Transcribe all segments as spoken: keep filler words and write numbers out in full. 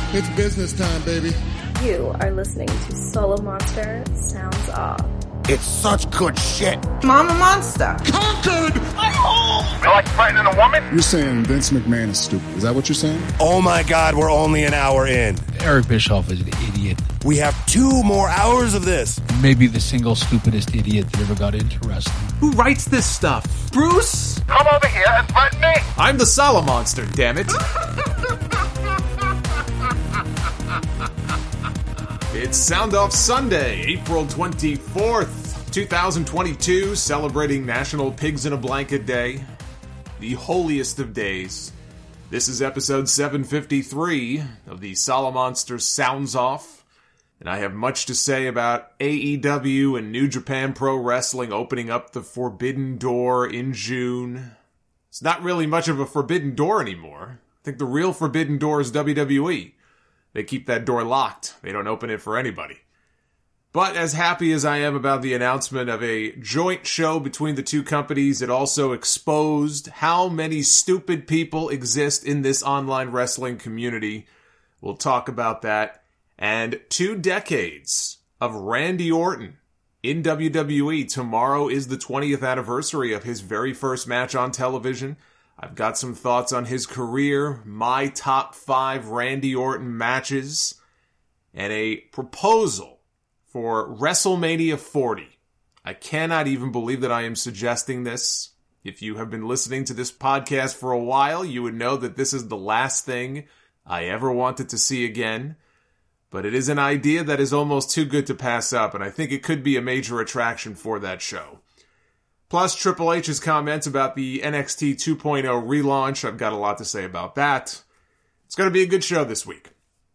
It's business time, baby. You are listening to Solo Monster Sounds Off. It's such good shit. Mama Monster. Conquered! I'm home! You like frightening a woman? You're saying Vince McMahon is stupid. Is that what you're saying? Oh my God, we're only an hour in. Eric Bischoff is an idiot. We have two more hours of this. Maybe the single stupidest idiot that ever got into wrestling. Who writes this stuff? Bruce? Come over here and threaten me! I'm the Solo Monster, damn it. It's Sound Off Sunday, April twenty-fourth, twenty twenty-two, celebrating National Pigs in a Blanket Day, the holiest of days. This is episode seven fifty-three of the Solo Monster Sounds Off, and I have much to say about A E W and New Japan Pro Wrestling opening up the Forbidden Door in June. It's not really much of a forbidden door anymore. I think the real forbidden door is W W E. They keep that door locked. They don't open it for anybody. But as happy as I am about the announcement of a joint show between the two companies, it also exposed how many stupid people exist in this online wrestling community. We'll talk about that. And two decades of Randy Orton in W W E. Tomorrow is the twentieth anniversary of his very first match on television. I've got some thoughts on his career, my top five Randy Orton matches, and a proposal for WrestleMania forty. I cannot even believe that I am suggesting this. If you have been listening to this podcast for a while, you would know that this is the last thing I ever wanted to see again. But it is an idea that is almost too good to pass up, and I think it could be a major attraction for that show. Plus, Triple H's comments about the N X T two point oh relaunch. I've got a lot to say about that. It's going to be a good show this week.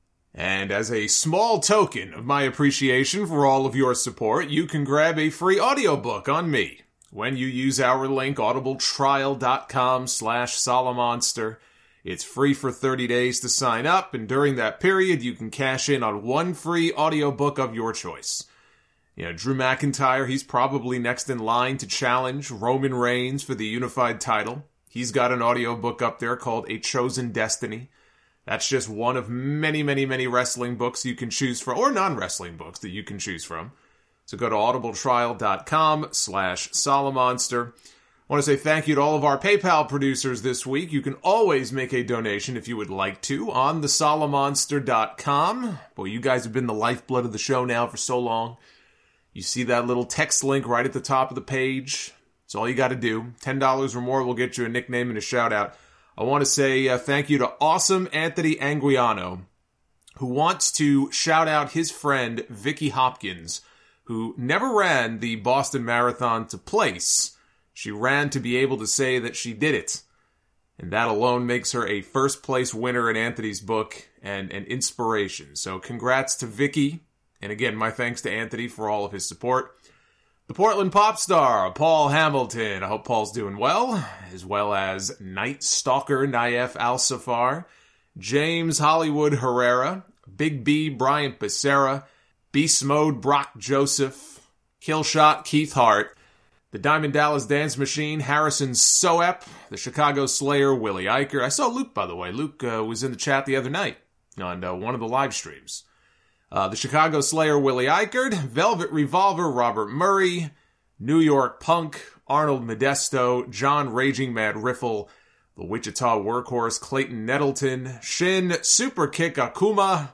And as a small token of my appreciation for all of your support, you can grab a free audiobook on me when you use our link, audibletrial.com slash Solomonster. It's free for thirty days to sign up, and during that period, you can cash in on one free audiobook of your choice. You know, Drew McIntyre, he's probably next in line to challenge Roman Reigns for the unified title. He's got an audiobook up there called A Chosen Destiny. That's just one of many, many, many wrestling books you can choose from, or non-wrestling books that you can choose from. So go to audibletrial.com slash Solomonster. I want to say thank you to all of our PayPal producers this week. You can always make a donation if you would like to on the solomonster dot com. Boy, you guys have been the lifeblood of the show now for so long. You see that little text link right at the top of the page. That's all you got to do. ten dollars or more will get you a nickname and a shout-out. I want to say uh, thank you to Awesome Anthony Anguiano, who wants to shout out his friend Vicky Hopkins, who never ran the Boston Marathon to place. She ran to be able to say that she did it. And that alone makes her a first-place winner in Anthony's book and an inspiration. So congrats to Vicky. And again, my thanks to Anthony for all of his support. The Portland pop star, Paul Hamilton. I hope Paul's doing well. As well as Night Stalker, Naif Al-Safar. James Hollywood Herrera. Big B, Brian Becerra. Beast Mode, Brock Joseph. Killshot, Keith Hart. The Diamond Dallas Dance Machine, Harrison Soep. The Chicago Slayer, Willie Eicher. I saw Luke, by the way. Luke uh, was in the chat the other night on uh, one of the live streams. Uh, the Chicago Slayer, Willie Eichert, Velvet Revolver, Robert Murray, New York Punk, Arnold Modesto, John Raging Mad Riffle, the Wichita Workhorse, Clayton Nettleton, Shin, Super Kick Akuma,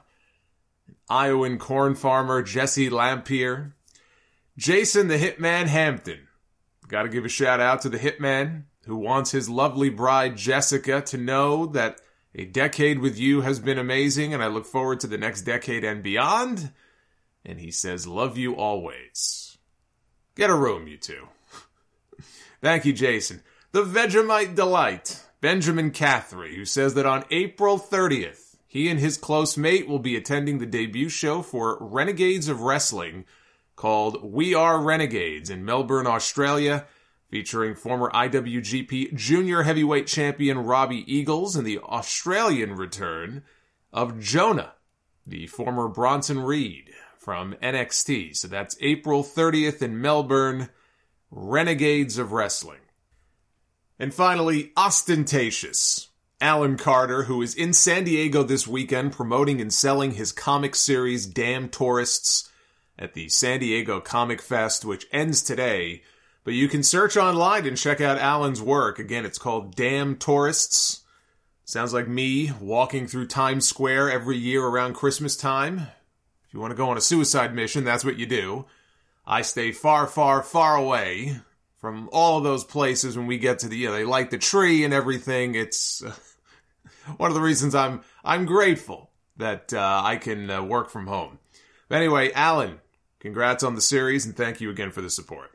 Iowan Corn Farmer, Jesse Lampier, Jason the Hitman Hampton. Got to give a shout out to the Hitman, who wants his lovely bride Jessica to know that a decade with you has been amazing, and I look forward to the next decade and beyond. And he says, love you always. Get a room, you two. Thank you, Jason. The Vegemite Delight, Benjamin Cathry, who says that on April thirtieth, he and his close mate will be attending the debut show for Renegades of Wrestling called We Are Renegades in Melbourne, Australia, featuring former I W G P Junior Heavyweight Champion Robbie Eagles and the Australian return of Jonah, the former Bronson Reed from N X T. So that's April thirtieth in Melbourne, Renegades of Wrestling. And finally, Ostentatious. Alan Carter, who is in San Diego this weekend promoting and selling his comic series Damn Tourists at the San Diego Comic Fest, which ends today. But you can search online and check out Alan's work. Again, it's called Damn Tourists. Sounds like me walking through Times Square every year around Christmas time. If you want to go on a suicide mission, that's what you do. I stay far, far, far away from all of those places when we get to the, you know, they light the tree and everything. It's uh, one of the reasons I'm I'm grateful that uh, I can uh, work from home. But anyway, Alan, congrats on the series and thank you again for the support.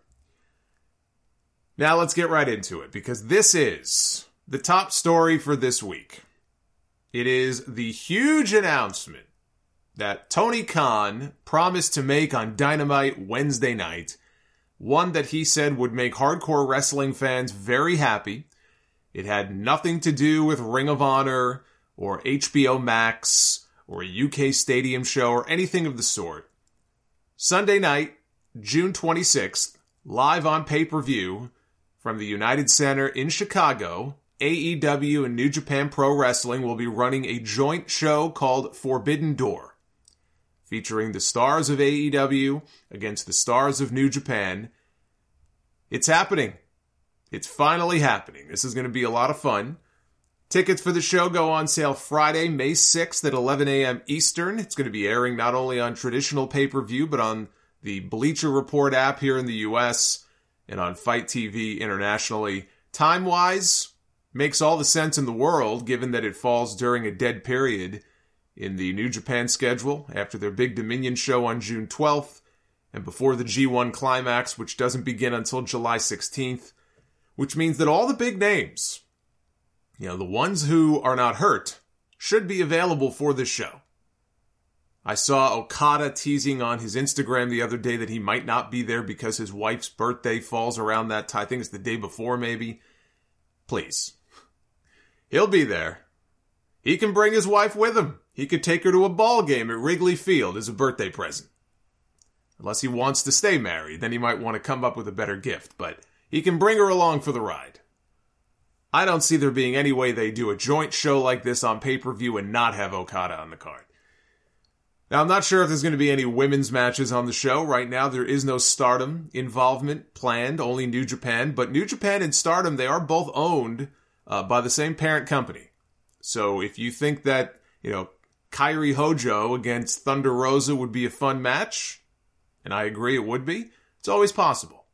Now let's get right into it, because this is the top story for this week. It is the huge announcement that Tony Khan promised to make on Dynamite Wednesday night, one that he said would make hardcore wrestling fans very happy. It had nothing to do with Ring of Honor or H B O Max or a U K Stadium show or anything of the sort. Sunday night, June twenty-sixth, live on pay-per-view from the United Center in Chicago, A E W and New Japan Pro Wrestling will be running a joint show called Forbidden Door, featuring the stars of A E W against the stars of New Japan. It's happening. It's finally happening. This is going to be a lot of fun. Tickets for the show go on sale Friday, May sixth at eleven a.m. Eastern. It's going to be airing not only on traditional pay-per-view, but on the Bleacher Report app here in the U S and on Fight T V internationally. Time-wise, makes all the sense in the world, given that it falls during a dead period in the New Japan schedule after their big Dominion show on June twelfth and before the G one Climax, which doesn't begin until July sixteenth, which means that all the big names, you know, the ones who are not hurt, should be available for this show. I saw Okada teasing on his Instagram the other day that he might not be there because his wife's birthday falls around that time. I think it's the day before, maybe. Please. He'll be there. He can bring his wife with him. He could take her to a ball game at Wrigley Field as a birthday present. Unless he wants to stay married, then he might want to come up with a better gift, but he can bring her along for the ride. I don't see there being any way they do a joint show like this on pay-per-view and not have Okada on the card. Now, I'm not sure if there's going to be any women's matches on the show. Right now, there is no Stardom involvement planned, only New Japan. But New Japan and Stardom, they are both owned uh, by the same parent company. So if you think that, you know, Kairi Hojo against Thunder Rosa would be a fun match, and I agree it would be, it's always possible.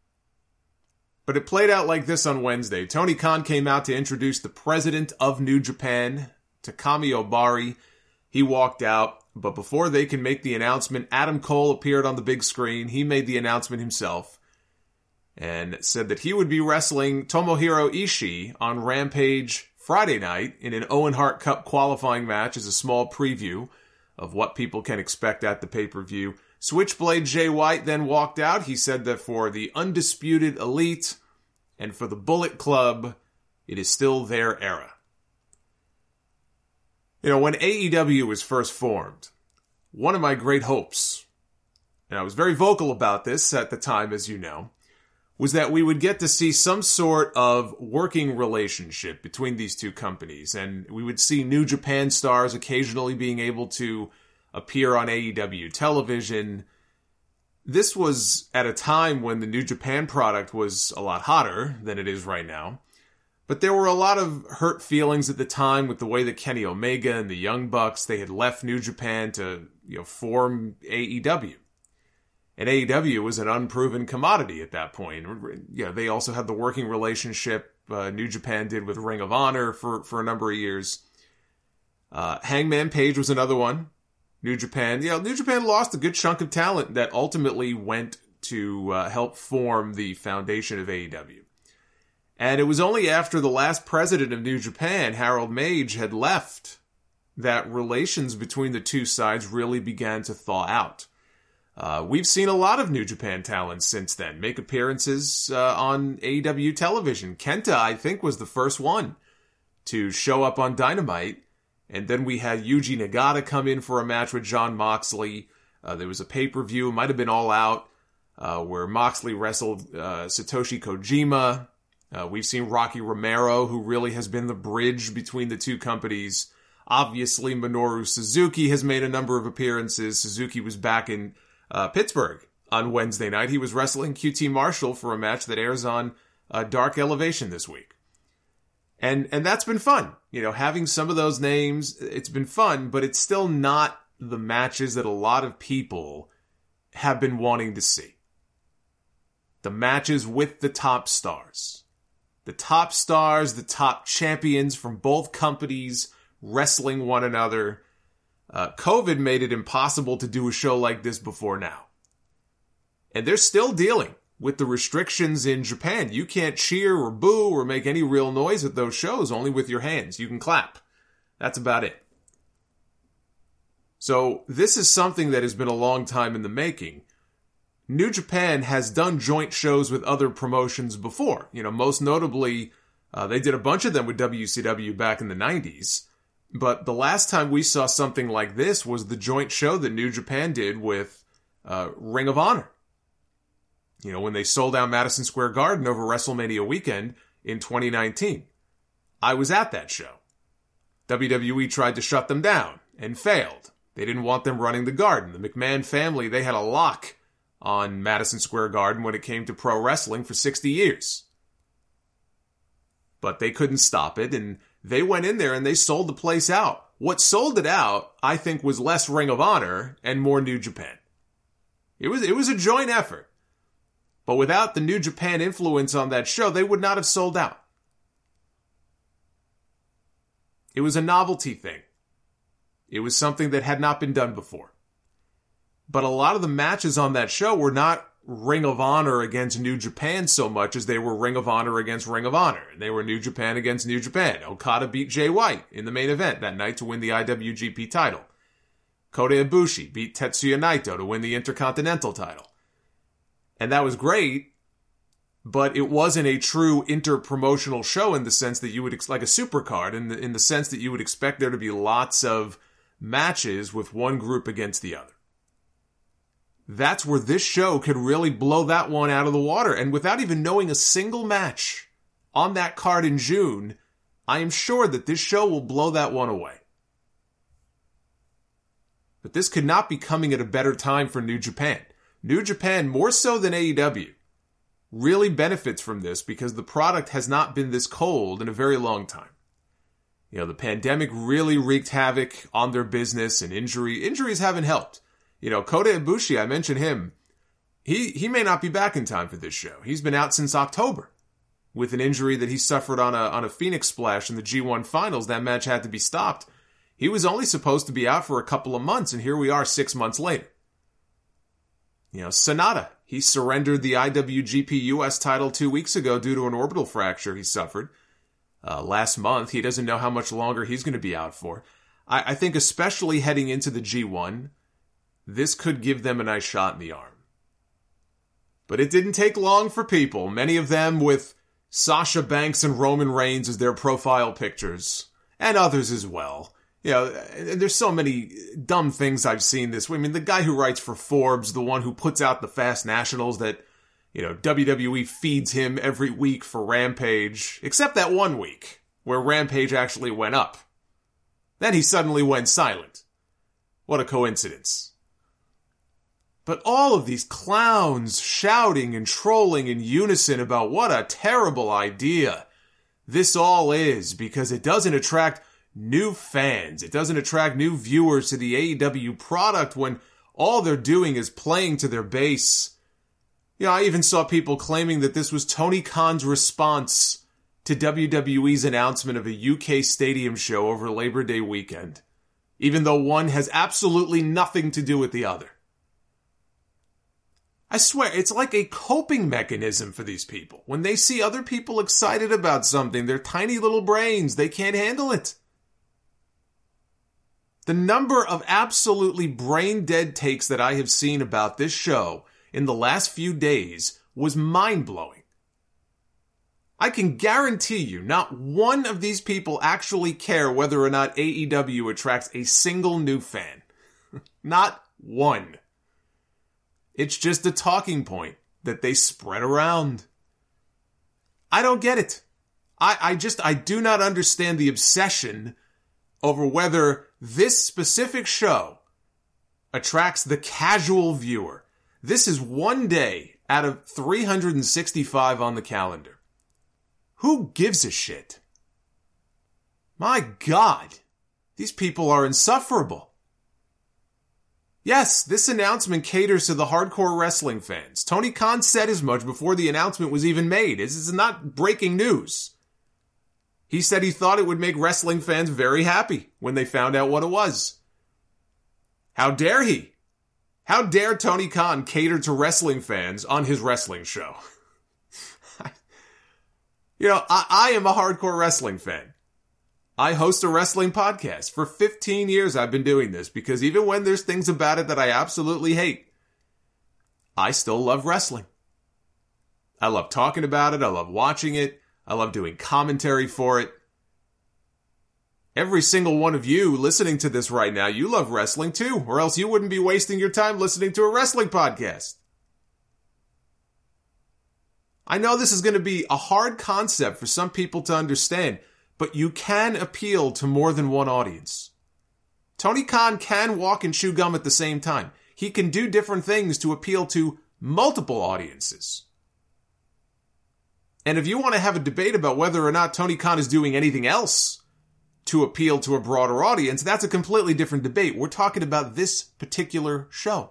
But it played out like this on Wednesday. Tony Khan came out to introduce the president of New Japan, Takami Obari. He walked out. But before they can make the announcement, Adam Cole appeared on the big screen. He made the announcement himself and said that he would be wrestling Tomohiro Ishii on Rampage Friday night in an Owen Hart Cup qualifying match as a small preview of what people can expect at the pay-per-view. Switchblade Jay White then walked out. He said that for the Undisputed Elite and for the Bullet Club, it is still their era. You know, when A E W was first formed, one of my great hopes, and I was very vocal about this at the time, as you know, was that we would get to see some sort of working relationship between these two companies, and we would see New Japan stars occasionally being able to appear on A E W television. This was at a time when the New Japan product was a lot hotter than it is right now. But there were a lot of hurt feelings at the time with the way that Kenny Omega and the Young Bucks, they had left New Japan to, you know, form A E W. And A E W was an unproven commodity at that point. You know, they also had the working relationship uh, New Japan did with Ring of Honor for, for a number of years. Uh, Hangman Page was another one. New Japan, you know, New Japan lost a good chunk of talent that ultimately went to uh, help form the foundation of A E W. And it was only after the last president of New Japan, Harold Meij, had left that relations between the two sides really began to thaw out. Uh, we've seen a lot of New Japan talent since then make appearances uh, on A E W television. Kenta, I think, was the first one to show up on Dynamite. And then we had Yuji Nagata come in for a match with Jon Moxley. Uh, there was a pay-per-view, it might have been All Out, uh, where Moxley wrestled uh, Satoshi Kojima. Uh, we've seen Rocky Romero, who really has been the bridge between the two companies. Obviously, Minoru Suzuki has made a number of appearances. Suzuki was back in uh, Pittsburgh on Wednesday night. He was wrestling Q T Marshall for a match that airs on uh, Dark Elevation this week. And and that's been fun. You know, having some of those names, it's been fun, but it's still not the matches that a lot of people have been wanting to see. The matches with the top stars. The top stars, the top champions from both companies wrestling one another. Uh, COVID made it impossible to do a show like this before now. And they're still dealing with the restrictions in Japan. You can't cheer or boo or make any real noise at those shows, only with your hands. You can clap. That's about it. So this is something that has been a long time in the making. New Japan has done joint shows with other promotions before. You know, most notably, uh, they did a bunch of them with W C W back in the nineties. But the last time we saw something like this was the joint show that New Japan did with uh, Ring of Honor. You know, when they sold out Madison Square Garden over WrestleMania weekend in twenty nineteen. I was at that show. W W E tried to shut them down and failed. They didn't want them running the Garden. The McMahon family, they had a lock on Madison Square Garden when it came to pro wrestling for sixty years. But they couldn't stop it, and they went in there and they sold the place out. What sold it out, I think, was less Ring of Honor and more New Japan. It was, it was a joint effort. But without the New Japan influence on that show, they would not have sold out. It was a novelty thing. It was something that had not been done before. But a lot of the matches on that show were not Ring of Honor against New Japan so much as they were Ring of Honor against Ring of Honor. They were New Japan against New Japan. Okada beat Jay White in the main event that night to win the I W G P title. Kota Ibushi beat Tetsuya Naito to win the Intercontinental title. And that was great, but it wasn't a true inter-promotional show in the sense that you would, ex- like a supercard, in the, in the sense that you would expect there to be lots of matches with one group against the other. That's where this show could really blow that one out of the water. And without even knowing a single match on that card in June, I am sure that this show will blow that one away. But this could not be coming at a better time for New Japan. New Japan, more so than A E W, really benefits from this because the product has not been this cold in a very long time. You know, the pandemic really wreaked havoc on their business, and injury injuries haven't helped. You know, Kota Ibushi, I mentioned him. He he may not be back in time for this show. He's been out since October with an injury that he suffered on a on a Phoenix Splash in the G one Finals. That match had to be stopped. He was only supposed to be out for a couple of months, and here we are six months later. You know, Sonata, he surrendered the I W G P U S title two weeks ago due to an orbital fracture he suffered uh, last month. He doesn't know how much longer he's going to be out for. I, I think especially heading into the G one, this could give them a nice shot in the arm. But it didn't take long for people, many of them with Sasha Banks and Roman Reigns as their profile pictures, and others as well. You know, there's so many dumb things I've seen this way. I mean, the guy who writes for Forbes, the one who puts out the Fast Nationals that, you know, W W E feeds him every week for Rampage, except that one week where Rampage actually went up. Then he suddenly went silent. What a coincidence. But all of these clowns shouting and trolling in unison about what a terrible idea this all is because it doesn't attract new fans. It doesn't attract new viewers to the A E W product when all they're doing is playing to their base. You know, I even saw people claiming that this was Tony Khan's response to W W E's announcement of a U K stadium show over Labor Day weekend, even though one has absolutely nothing to do with the other. I swear, it's like a coping mechanism for these people. When they see other people excited about something, their tiny little brains, they can't handle it. The number of absolutely brain-dead takes that I have seen about this show in the last few days was mind-blowing. I can guarantee you not one of these people actually care whether or not A E W attracts a single new fan. Not one. It's just a talking point that they spread around. I don't get it. I, I just, I do not understand the obsession over whether this specific show attracts the casual viewer. This is one day out of three hundred sixty-five on the calendar. Who gives a shit? My God, these people are insufferable. Yes, this announcement caters to the hardcore wrestling fans. Tony Khan said as much before the announcement was even made. This is not breaking news. He said he thought it would make wrestling fans very happy when they found out what it was. How dare he? How dare Tony Khan cater to wrestling fans on his wrestling show? You know, I, I am a hardcore wrestling fan. I host a wrestling podcast. For fifteen years I've been doing this because even when there's things about it that I absolutely hate, I still love wrestling. I love talking about it. I love watching it. I love doing commentary for it. Every single one of you listening to this right now, you love wrestling too, or else you wouldn't be wasting your time listening to a wrestling podcast. I know this is going to be a hard concept for some people to understand, but you can appeal to more than one audience. Tony Khan can walk and chew gum at the same time. He can do different things to appeal to multiple audiences. And if you want to have a debate about whether or not Tony Khan is doing anything else to appeal to a broader audience, that's a completely different debate. We're talking about this particular show.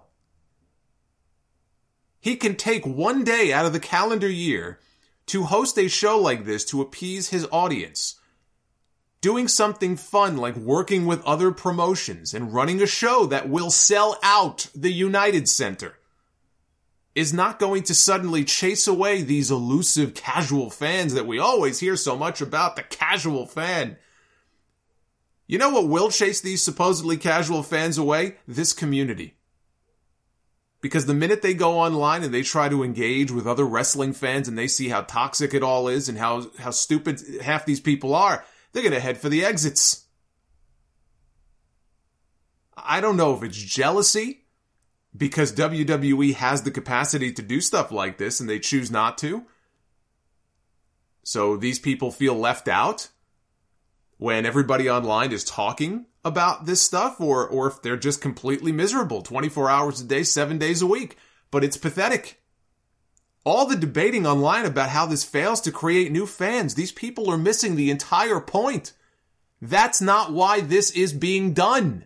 He can take one day out of the calendar year to host a show like this to appease his audience. Doing something fun like working with other promotions and running a show that will sell out the United Center is not going to suddenly chase away these elusive casual fans that we always hear so much about, the casual fan. You know what will chase these supposedly casual fans away? This community. Because the minute they go online and they try to engage with other wrestling fans and they see how toxic it all is and how, how stupid half these people are, they're going to head for the exits. I don't know if it's jealousy because W W E has the capacity to do stuff like this and they choose not to. So these people feel left out when everybody online is talking about this stuff, or or if they're just completely miserable twenty-four hours a day, seven days a week. But it's pathetic. All the debating online about how this fails to create new fans, these people are missing the entire point. That's not why this is being done.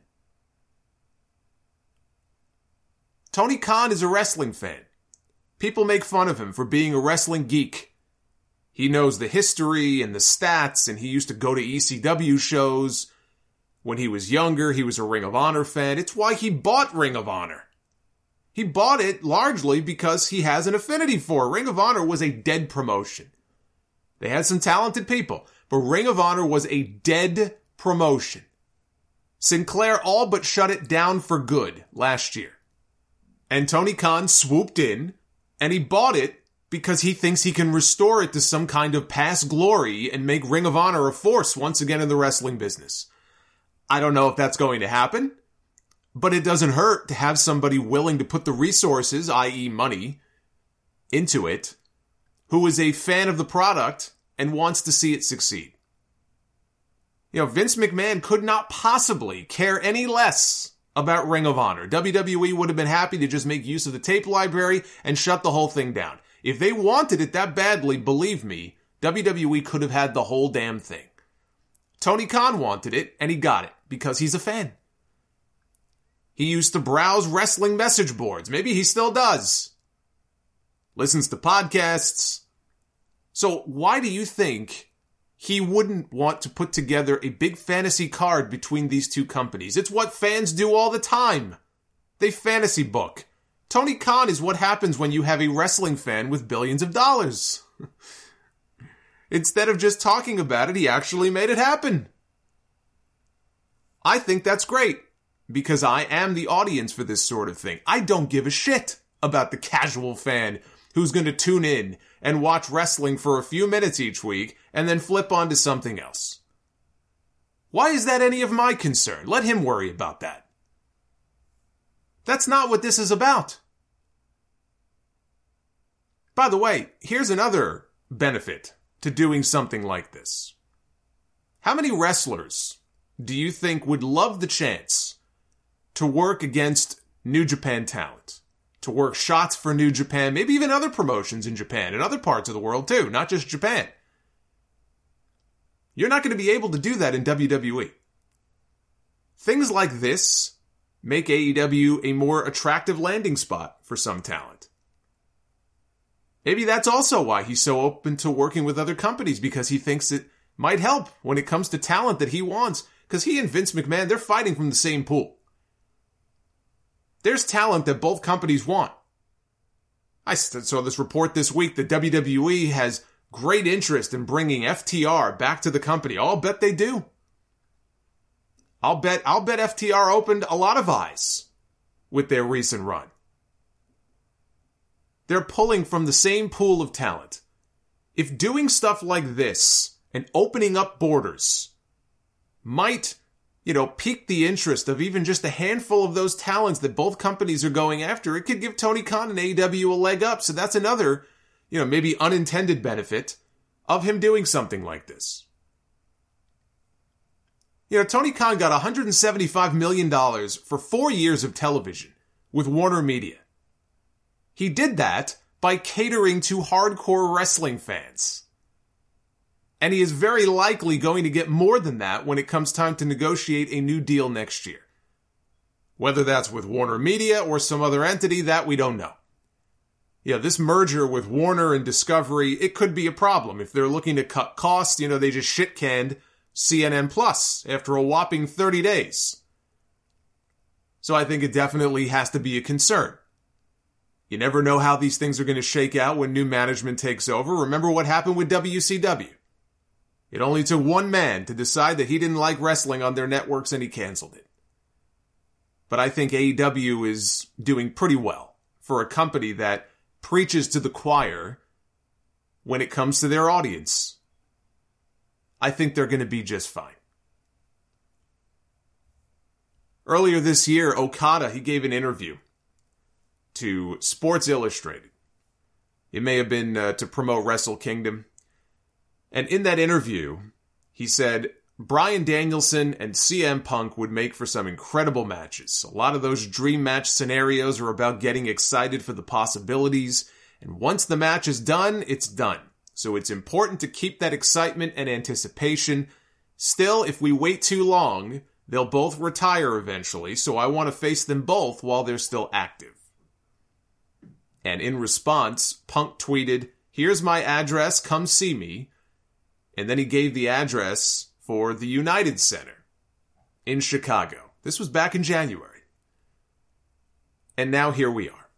Tony Khan is a wrestling fan. People make fun of him for being a wrestling geek. He knows the history and the stats, and he used to go to E C W shows. When he was younger, he was a Ring of Honor fan. It's why he bought Ring of Honor. He bought it largely because he has an affinity for it. Ring of Honor was a dead promotion. They had some talented people, but Ring of Honor was a dead promotion. Sinclair all but shut it down for good last year. And Tony Khan swooped in, and he bought it because he thinks he can restore it to some kind of past glory and make Ring of Honor a force once again in the wrestling business. I don't know if that's going to happen, but it doesn't hurt to have somebody willing to put the resources, that is money, into it, who is a fan of the product and wants to see it succeed. You know, Vince McMahon could not possibly care any less about Ring of Honor. W W E would have been happy to just make use of the tape library and shut the whole thing down. If they wanted it that badly, believe me, W W E could have had the whole damn thing. Tony Khan wanted it, and he got it, because he's a fan. He used to browse wrestling message boards. Maybe he still does. Listens to podcasts. So why do you think he wouldn't want to put together a big fantasy card between these two companies? It's what fans do all the time. They fantasy book. Tony Khan is what happens when you have a wrestling fan with billions of dollars. Instead of just talking about it, he actually made it happen. I think that's great, because I am the audience for this sort of thing. I don't give a shit about the casual fan who's going to tune in and watch wrestling for a few minutes each week and then flip on to something else. Why is that any of my concern? Let him worry about that. That's not what this is about. By the way, here's another benefit to doing something like this? How many wrestlers do you think would love the chance to work against New Japan talent? To work shots for New Japan, maybe even other promotions in Japan and other parts of the world too, not just Japan. You're not going to be able to do that in W W E. Things like this make A E W a more attractive landing spot for some talent. Maybe that's also why he's so open to working with other companies, because he thinks it might help when it comes to talent that he wants, because he and Vince McMahon, they're fighting from the same pool. There's talent that both companies want. I saw this report this week that W W E has great interest in bringing F T R back to the company. I'll bet they do. I'll bet, I'll bet F T R opened a lot of eyes with their recent run. They're pulling from the same pool of talent. If doing stuff like this and opening up borders might, you know, pique the interest of even just a handful of those talents that both companies are going after, it could give Tony Khan and A E W a leg up. So that's another, you know, maybe unintended benefit of him doing something like this. You know, Tony Khan got one hundred seventy-five million dollars for four years of television with Warner Media. He did that by catering to hardcore wrestling fans. And he is very likely going to get more than that when it comes time to negotiate a new deal next year. Whether that's with Warner Media or some other entity, that we don't know. Yeah, this merger with Warner and Discovery, it could be a problem. If they're looking to cut costs, you know, they just shit-canned C N N Plus after a whopping thirty days. So I think it definitely has to be a concern. You never know how these things are going to shake out when new management takes over. Remember what happened with W C W. It only took one man to decide that he didn't like wrestling on their networks and he canceled it. But I think A E W is doing pretty well for a company that preaches to the choir when it comes to their audience. I think they're going to be just fine. Earlier this year, Okada, he gave an interview to Sports Illustrated. It may have been uh, to promote Wrestle Kingdom. And in that interview, he said Bryan Danielson and C M Punk would make for some incredible matches. A lot of those dream match scenarios are about getting excited for the possibilities. And once the match is done, it's done. So it's important to keep that excitement and anticipation. Still, if we wait too long, they'll both retire eventually. So I want to face them both while they're still active. And in response, Punk tweeted, "Here's my address, come see me." And then he gave the address for the United Center in Chicago. This was back in January. And now here we are.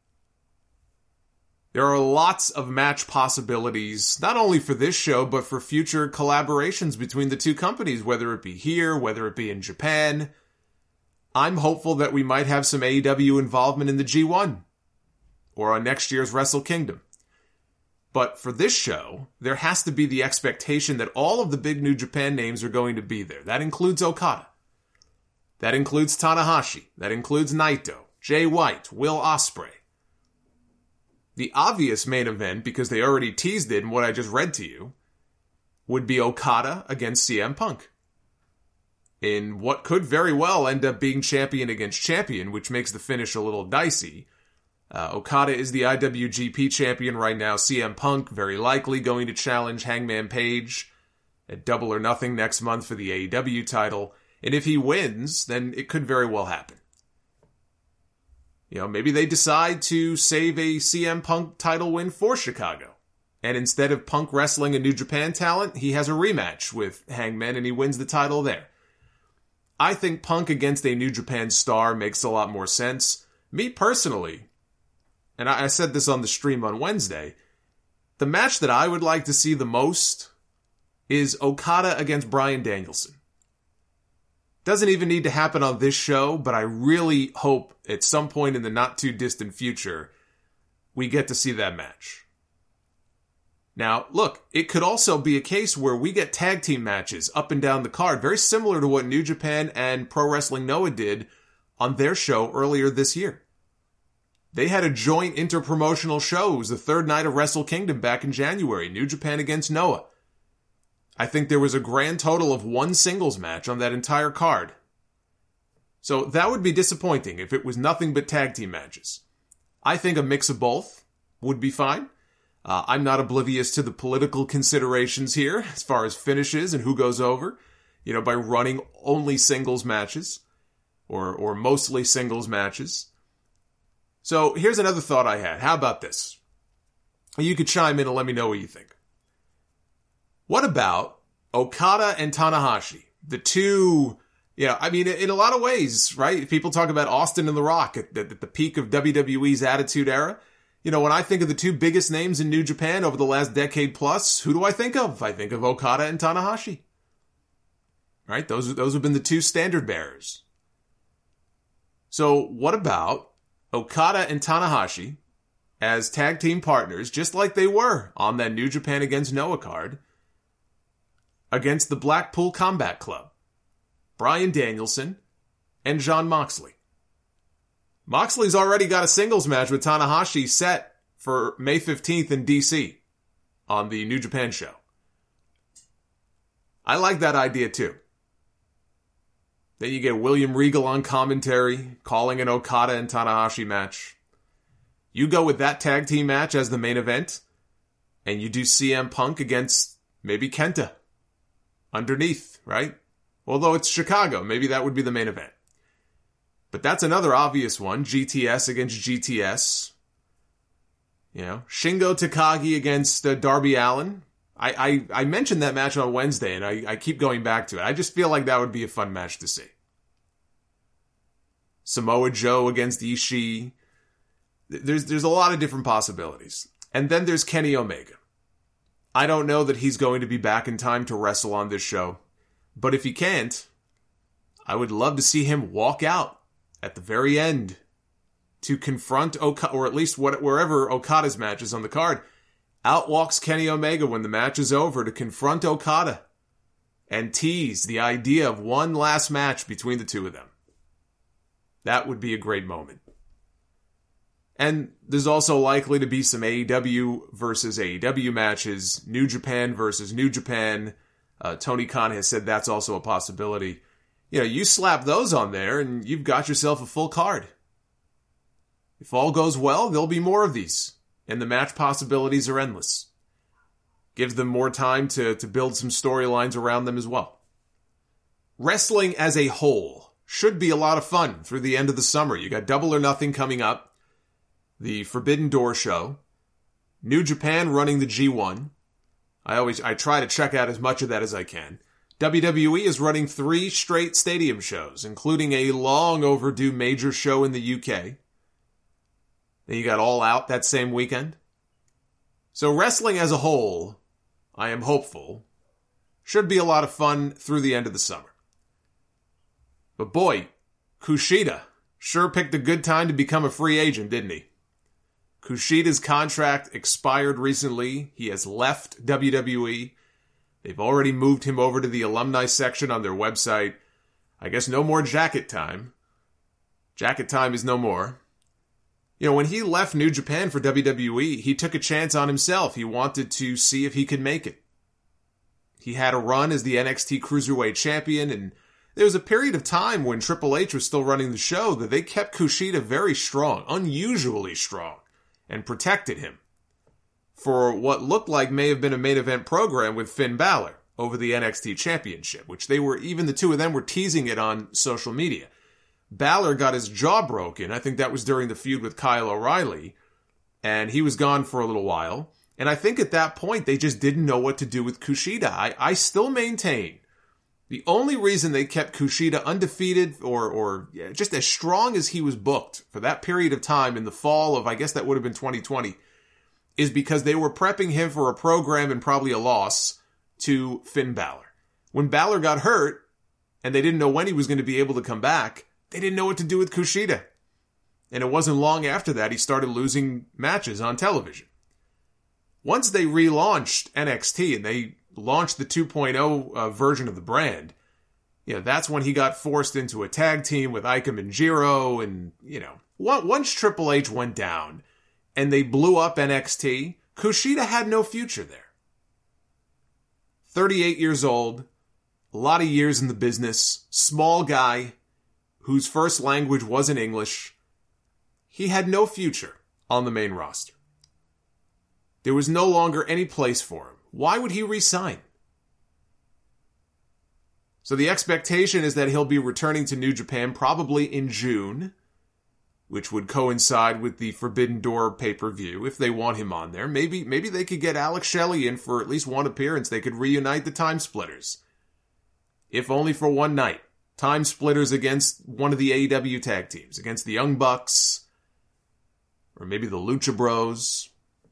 There are lots of match possibilities, not only for this show, but for future collaborations between the two companies, whether it be here, whether it be in Japan. I'm hopeful that we might have some A E W involvement in the G one or on next year's Wrestle Kingdom. But for this show, there has to be the expectation that all of the big New Japan names are going to be there. That includes Okada. That includes Tanahashi. That includes Naito, Jay White, Will Ospreay. The obvious main event, because they already teased it in what I just read to you, would be Okada against C M Punk. In what could very well end up being champion against champion, which makes the finish a little dicey. Uh, Okada is the I W G P champion right now. C M Punk very likely going to challenge Hangman Page at Double or Nothing next month for the A E W title. And if he wins, then it could very well happen. You know, maybe they decide to save a C M Punk title win for Chicago. And instead of Punk wrestling a New Japan talent, he has a rematch with Hangman and he wins the title there. I think Punk against a New Japan star makes a lot more sense. Me personally, and I said this on the stream on Wednesday, the match that I would like to see the most is Okada against Bryan Danielson. Doesn't even need to happen on this show, but I really hope at some point in the not too distant future, we get to see that match. Now, look, it could also be a case where we get tag team matches up and down the card, very similar to what New Japan and Pro Wrestling Noah did on their show earlier this year. They had a joint interpromotional show. It was the third night of Wrestle Kingdom back in January. New Japan against Noah. I think there was a grand total of one singles match on that entire card. So that would be disappointing if it was nothing but tag team matches. I think a mix of both would be fine. Uh, I'm not oblivious to the political considerations here as far as finishes and who goes over, you know, by running only singles matches or, or mostly singles matches. So here's another thought I had. How about this? You could chime in and let me know what you think. What about Okada and Tanahashi? The two, yeah, I mean, in a lot of ways, right? People talk about Austin and The Rock at the, at the peak of W W E's Attitude Era. You know, when I think of the two biggest names in New Japan over the last decade plus, who do I think of? I think of Okada and Tanahashi. Right? Those, those have been the two standard bearers. So what about Okada and Tanahashi as tag team partners, just like they were on that New Japan against Noah card, against the Blackpool Combat Club, Bryan Danielson and Jon Moxley? Moxley's already got a singles match with Tanahashi set for May fifteenth in D C on the New Japan show. I like that idea too. Then you get William Regal on commentary, calling an Okada and Tanahashi match. You go with that tag team match as the main event, and you do C M Punk against maybe Kenta underneath, right? Although it's Chicago, maybe that would be the main event. But that's another obvious one. G T S against G T S. You know, Shingo Takagi against uh, Darby Allin. I, I, I mentioned that match on Wednesday, and I, I keep going back to it. I just feel like that would be a fun match to see. Samoa Joe against Ishii. There's, there's a lot of different possibilities. And then there's Kenny Omega. I don't know that he's going to be back in time to wrestle on this show. But if he can't, I would love to see him walk out at the very end to confront Okada, or at least what, wherever Okada's match is on the card. Out walks Kenny Omega when the match is over to confront Okada and tease the idea of one last match between the two of them. That would be a great moment. And there's also likely to be some A E W versus A E W matches, New Japan versus New Japan. Uh, Tony Khan has said that's also a possibility. You know, you slap those on there and you've got yourself a full card. If all goes well, there'll be more of these. And the match possibilities are endless. Gives them more time to, to build some storylines around them as well. Wrestling as a whole should be a lot of fun through the end of the summer. You got Double or Nothing coming up. The Forbidden Door show. New Japan running the G one. I always, I try to check out as much of that as I can. W W E is running three straight stadium shows, including a long overdue major show in the U K. Then you got All Out that same weekend. So wrestling as a whole, I am hopeful, should be a lot of fun through the end of the summer. But boy, Kushida sure picked a good time to become a free agent, didn't he? Kushida's contract expired recently. He has left W W E. They've already moved him over to the alumni section on their website. I guess no more jacket time. Jacket time is no more. You know, when he left New Japan for W W E, he took a chance on himself. He wanted to see if he could make it. He had a run as the N X T Cruiserweight Champion, and there was a period of time when Triple H was still running the show that they kept Kushida very strong, unusually strong, and protected him for what looked like may have been a main event program with Finn Balor over the N X T Championship, which they were, even the two of them were teasing it on social media. Balor got his jaw broken. I think that was during the feud with Kyle O'Reilly, and he was gone for a little while. And I think at that point, they just didn't know what to do with Kushida. I, I still maintain the only reason they kept Kushida undefeated or, or yeah, just as strong as he was booked for that period of time in the fall of, I guess that would have been twenty twenty, is because they were prepping him for a program and probably a loss to Finn Balor. When Balor got hurt, and they didn't know when he was going to be able to come back, they didn't know what to do with Kushida. And it wasn't long after that he started losing matches on television. Once they relaunched N X T and they launched the two point oh uh, version of the brand, you know, that's when he got forced into a tag team with Ikemen Jiro, and, you know, Once Triple H went down and they blew up N X T, Kushida had no future there. thirty-eight years old, a lot of years in the business, small guy whose first language wasn't English. He had no future on the main roster. There was no longer any place for him. Why would he resign? So the expectation is that he'll be returning to New Japan probably in June, which would coincide with the Forbidden Door pay-per-view if they want him on there. Maybe maybe they could get Alex Shelley in for at least one appearance. They could reunite the Time Splitters. If only for one night. Time Splitters against one of the A E W tag teams, against the Young Bucks, or maybe the Lucha Bros.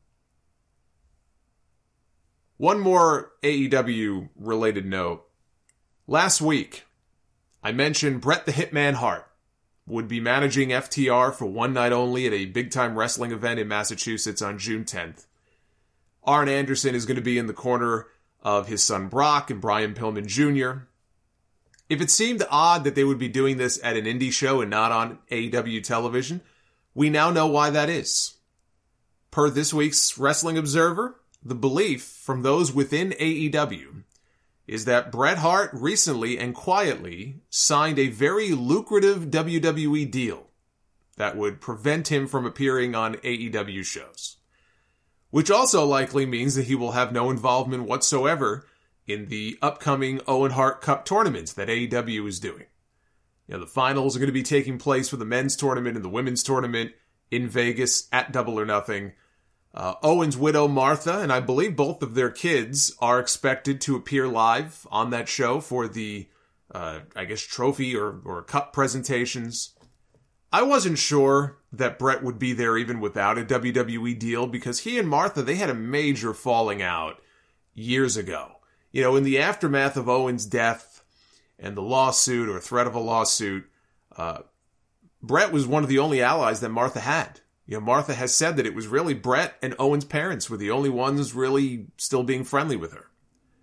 One more A E W-related note. Last week, I mentioned Bret the Hitman Hart would be managing F T R for one night only at a big-time wrestling event in Massachusetts on June tenth. Arn Anderson is going to be in the corner of his son Brock and Brian Pillman Junior If it seemed odd that they would be doing this at an indie show and not on A E W television, we now know why that is. Per this week's Wrestling Observer, the belief from those within A E W is that Bret Hart recently and quietly signed a very lucrative W W E deal that would prevent him from appearing on A E W shows. Which also likely means that he will have no involvement whatsoever in the upcoming Owen Hart Cup tournaments that A E W is doing. You know, the finals are going to be taking place for the men's tournament and the women's tournament in Vegas at Double or Nothing. Uh, Owen's widow, Martha, and I believe both of their kids are expected to appear live on that show for the, uh, I guess, trophy or, or cup presentations. I wasn't sure that Bret would be there even without a W W E deal because he and Martha, they had a major falling out years ago. You know, in the aftermath of Owen's death and the lawsuit or threat of a lawsuit, uh, Bret was one of the only allies that Martha had. You know, Martha has said that it was really Bret and Owen's parents were the only ones really still being friendly with her.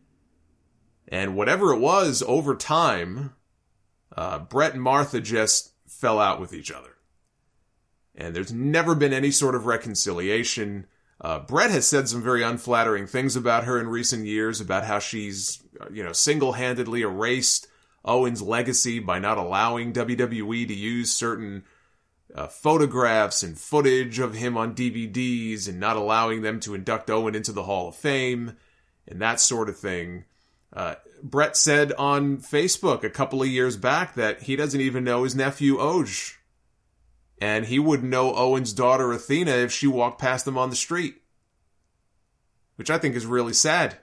And whatever it was, over time, uh, Bret and Martha just fell out with each other. And there's never been any sort of reconciliation. Uh, Bret has said some very unflattering things about her in recent years, about how she's, you know, single-handedly erased Owen's legacy by not allowing W W E to use certain uh, photographs and footage of him on D V Ds and not allowing them to induct Owen into the Hall of Fame and that sort of thing. Uh, Bret said on Facebook a couple of years back that he doesn't even know his nephew Oj. And he wouldn't know Owen's daughter Athena if she walked past him on the street. Which I think is really sad.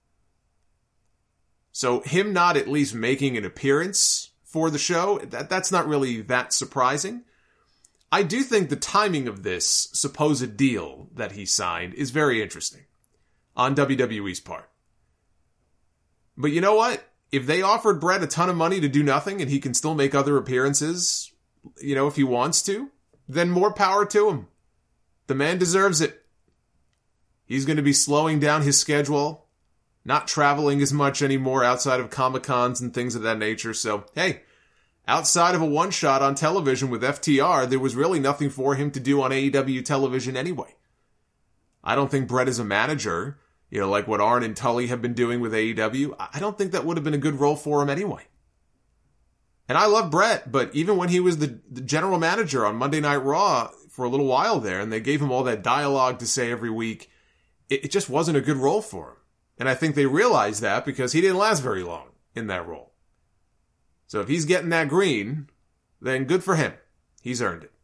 So him not at least making an appearance for the show, that, that's not really that surprising. I do think the timing of this supposed deal that he signed is very interesting on W W E's part. But you know what? If they offered Bret a ton of money to do nothing and he can still make other appearances, you know, if he wants to, then more power to him. The man deserves it. He's going to be slowing down his schedule, not traveling as much anymore outside of Comic-Cons and things of that nature. So, hey, outside of a one-shot on television with F T R, there was really nothing for him to do on A E W television anyway. I don't think Bret is a manager, you know, like what Arn and Tully have been doing with A E W. I don't think that would have been a good role for him anyway. And I love Bret, but even when he was the, the general manager on Monday Night Raw for a little while there, and they gave him all that dialogue to say every week, it, it just wasn't a good role for him. And I think they realized that because he didn't last very long in that role. So if he's getting that green, then good for him. He's earned it.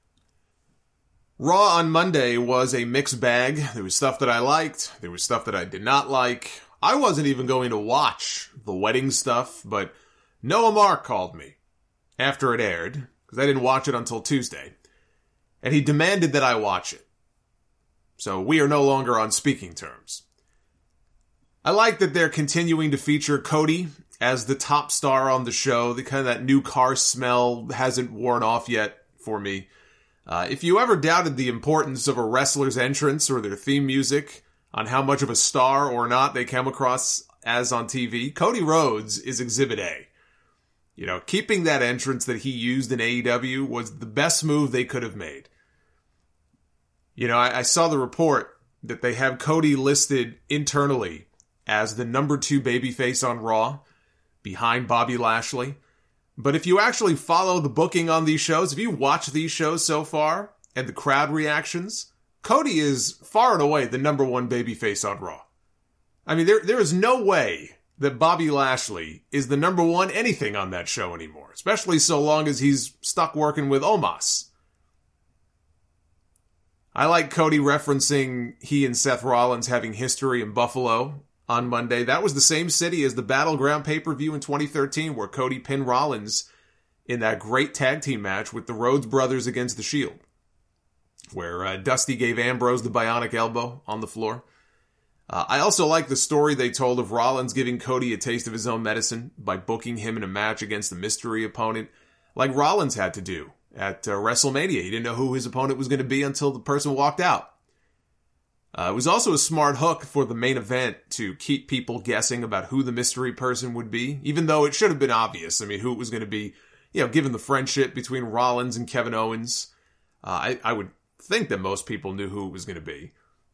Raw on Monday was a mixed bag. There was stuff that I liked. There was stuff that I did not like. I wasn't even going to watch the wedding stuff, but Noah Mark called me after it aired, because I didn't watch it until Tuesday, and he demanded that I watch it. So we are no longer on speaking terms. I like that they're continuing to feature Cody as the top star on the show. The kind of that new car smell hasn't worn off yet for me. Uh, if you ever doubted the importance of a wrestler's entrance or their theme music on how much of a star or not they come across as on T V, Cody Rhodes is Exhibit A. You know, keeping that entrance that he used in A E W was the best move they could have made. You know, I, I saw the report that they have Cody listed internally as the number two babyface on Raw, behind Bobby Lashley. But if you actually follow the booking on these shows, if you watch these shows so far, and the crowd reactions, Cody is far and away the number one babyface on Raw. I mean, there there is no way that Bobby Lashley is the number one anything on that show anymore, especially so long as he's stuck working with Omos. I like Cody referencing he and Seth Rollins having history in Buffalo on Monday. That was the same city as the Battleground pay-per-view in twenty thirteen, where Cody pinned Rollins in that great tag team match with the Rhodes Brothers against the Shield, where uh, Dusty gave Ambrose the bionic elbow on the floor. Uh, I also like the story they told of Rollins giving Cody a taste of his own medicine by booking him in a match against a mystery opponent, like Rollins had to do at uh, WrestleMania. He didn't know who his opponent was going to be until the person walked out. Uh, it was also a smart hook for the main event to keep people guessing about who the mystery person would be, even though it should have been obvious. I mean, who it was going to be, you know, given the friendship between Rollins and Kevin Owens. Uh, I, I would think that most people knew who it was going to be.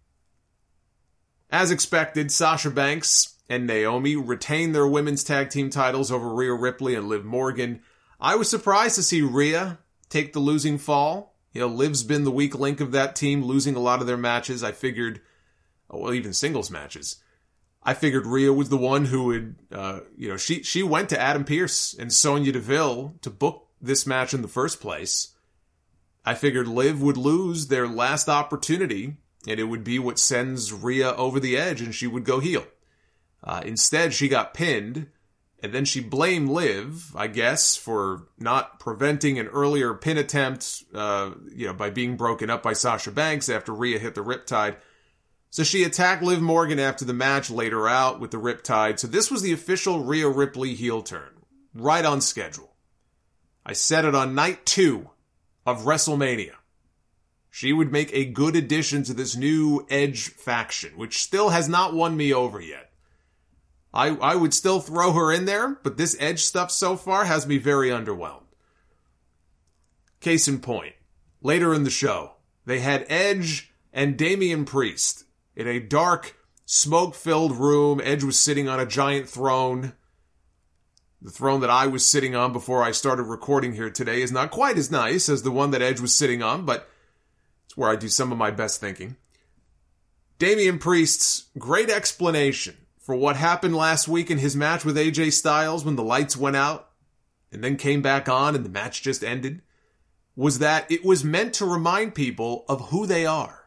As expected, Sasha Banks and Naomi retained their women's tag team titles over Rhea Ripley and Liv Morgan. I was surprised to see Rhea take the losing fall. You know, Liv's been the weak link of that team, losing a lot of their matches. I figured, well, even singles matches. I figured Rhea was the one who would, uh, you know, she, she went to Adam Pearce and Sonya Deville to book this match in the first place. I figured Liv would lose their last opportunity, and it would be what sends Rhea over the edge, and she would go heel. Uh, instead, she got pinned, and then she blamed Liv, I guess, for not preventing an earlier pin attempt, uh, you know, by being broken up by Sasha Banks after Rhea hit the Riptide. So she attacked Liv Morgan after the match, laid her out with the Riptide. So this was the official Rhea Ripley heel turn, right on schedule. I said it on night two of WrestleMania. She would make a good addition to this new Edge faction, which still has not won me over yet. I, I would still throw her in there, but this Edge stuff so far has me very underwhelmed. Case in point, later in the show, they had Edge and Damian Priest in a dark, smoke-filled room. Edge was sitting on a giant throne. The throne that I was sitting on before I started recording here today is not quite as nice as the one that Edge was sitting on, but it's where I do some of my best thinking. Damian Priest's great explanation for what happened last week in his match with A J Styles when the lights went out and then came back on and the match just ended was that it was meant to remind people of who they are.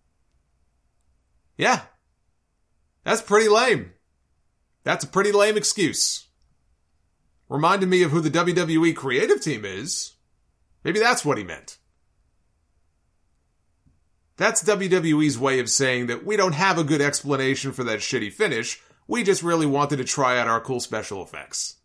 Yeah, that's pretty lame. That's a pretty lame excuse. Reminded me of who the W W E creative team is. Maybe that's what he meant. That's W W E's way of saying that we don't have a good explanation for that shitty finish. We just really wanted to try out our cool special effects.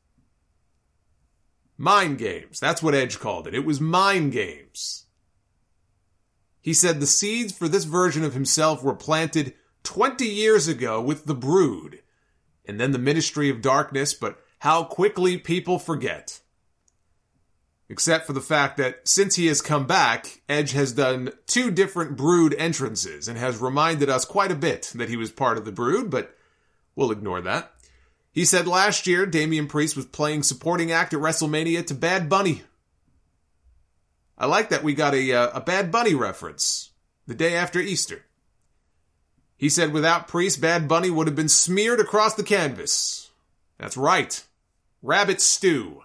Mind games. That's what Edge called it. It was mind games. He said the seeds for this version of himself were planted twenty years ago with the Brood, and then the Ministry of Darkness, but how quickly people forget. Except for the fact that since he has come back, Edge has done two different Brood entrances and has reminded us quite a bit that he was part of the Brood, but we'll ignore that. He said last year Damian Priest was playing supporting act at WrestleMania to Bad Bunny. I like that we got a, uh, a Bad Bunny reference the day after Easter. He said without Priest, Bad Bunny would have been smeared across the canvas. That's right. Rabbit stew.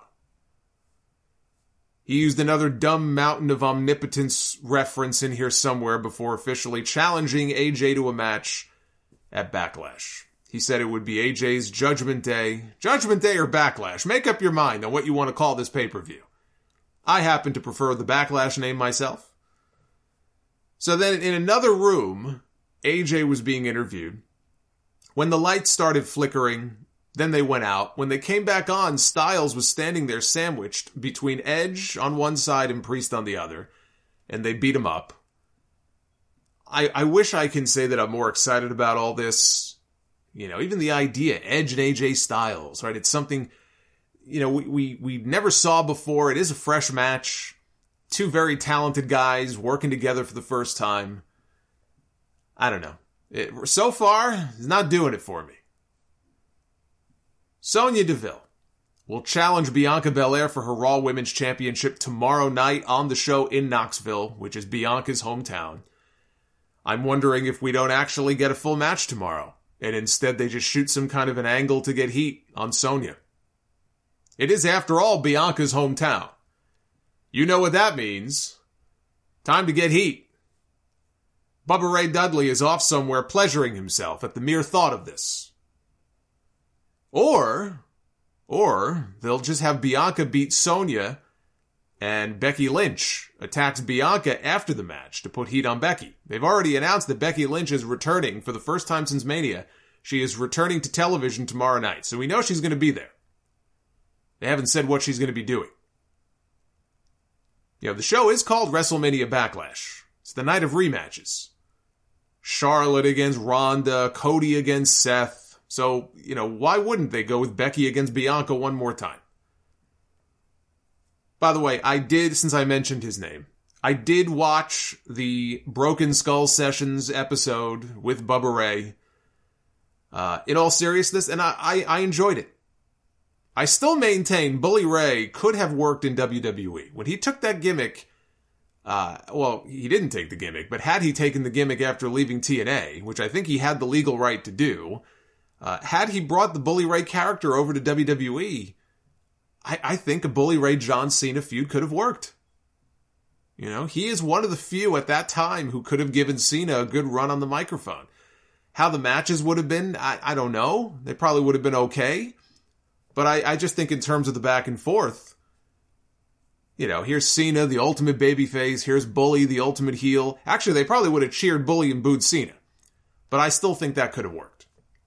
He used another dumb Mountain of Omnipotence reference in here somewhere before officially challenging A J to a match at Backlash. He said it would be A J's Judgment Day. Judgment Day or Backlash? Make up your mind on what you want to call this pay-per-view. I happen to prefer the Backlash name myself. So then in another room, A J was being interviewed. When the lights started flickering, then they went out. When they came back on, Styles was standing there sandwiched between Edge on one side and Priest on the other, and they beat him up. I, I wish I can say that I'm more excited about all this. You know, even the idea, Edge and A J Styles, right? It's something, you know, we, we, we never saw before. It is a fresh match. Two very talented guys working together for the first time. I don't know. It, so far, it's not doing it for me. Sonya Deville will challenge Bianca Belair for her Raw Women's Championship tomorrow night on the show in Knoxville, which is Bianca's hometown. I'm wondering if we don't actually get a full match tomorrow, and instead they just shoot some kind of an angle to get heat on Sonya. It is, after all, Bianca's hometown. You know what that means. Time to get heat. Bubba Ray Dudley is off somewhere pleasuring himself at the mere thought of this. Or, or, they'll just have Bianca beat Sonya, and Becky Lynch attacks Bianca after the match to put heat on Becky. They've already announced that Becky Lynch is returning for the first time since Mania. She is returning to television tomorrow night, so we know she's going to be there. They haven't said what she's going to be doing. You know, the show is called WrestleMania Backlash. It's the night of rematches. Charlotte against Ronda, Cody against Seth. So, you know, why wouldn't they go with Becky against Bianca one more time? By the way, I did, since I mentioned his name, I did watch the Broken Skull Sessions episode with Bubba Ray. Uh, in all seriousness, and I, I, I enjoyed it. I still maintain Bully Ray could have worked in W W E. When he took that gimmick, uh, well, he didn't take the gimmick, but had he taken the gimmick after leaving T N A, which I think he had the legal right to do, uh, had he brought the Bully Ray character over to W W E, I, I think a Bully Ray John Cena feud could have worked. You know, he is one of the few at that time who could have given Cena a good run on the microphone. How the matches would have been, I, I don't know. They probably would have been okay. But I, I just think in terms of the back and forth, you know, here's Cena, the ultimate babyface. Here's Bully, the ultimate heel. Actually, they probably would have cheered Bully and booed Cena. But I still think that could have worked.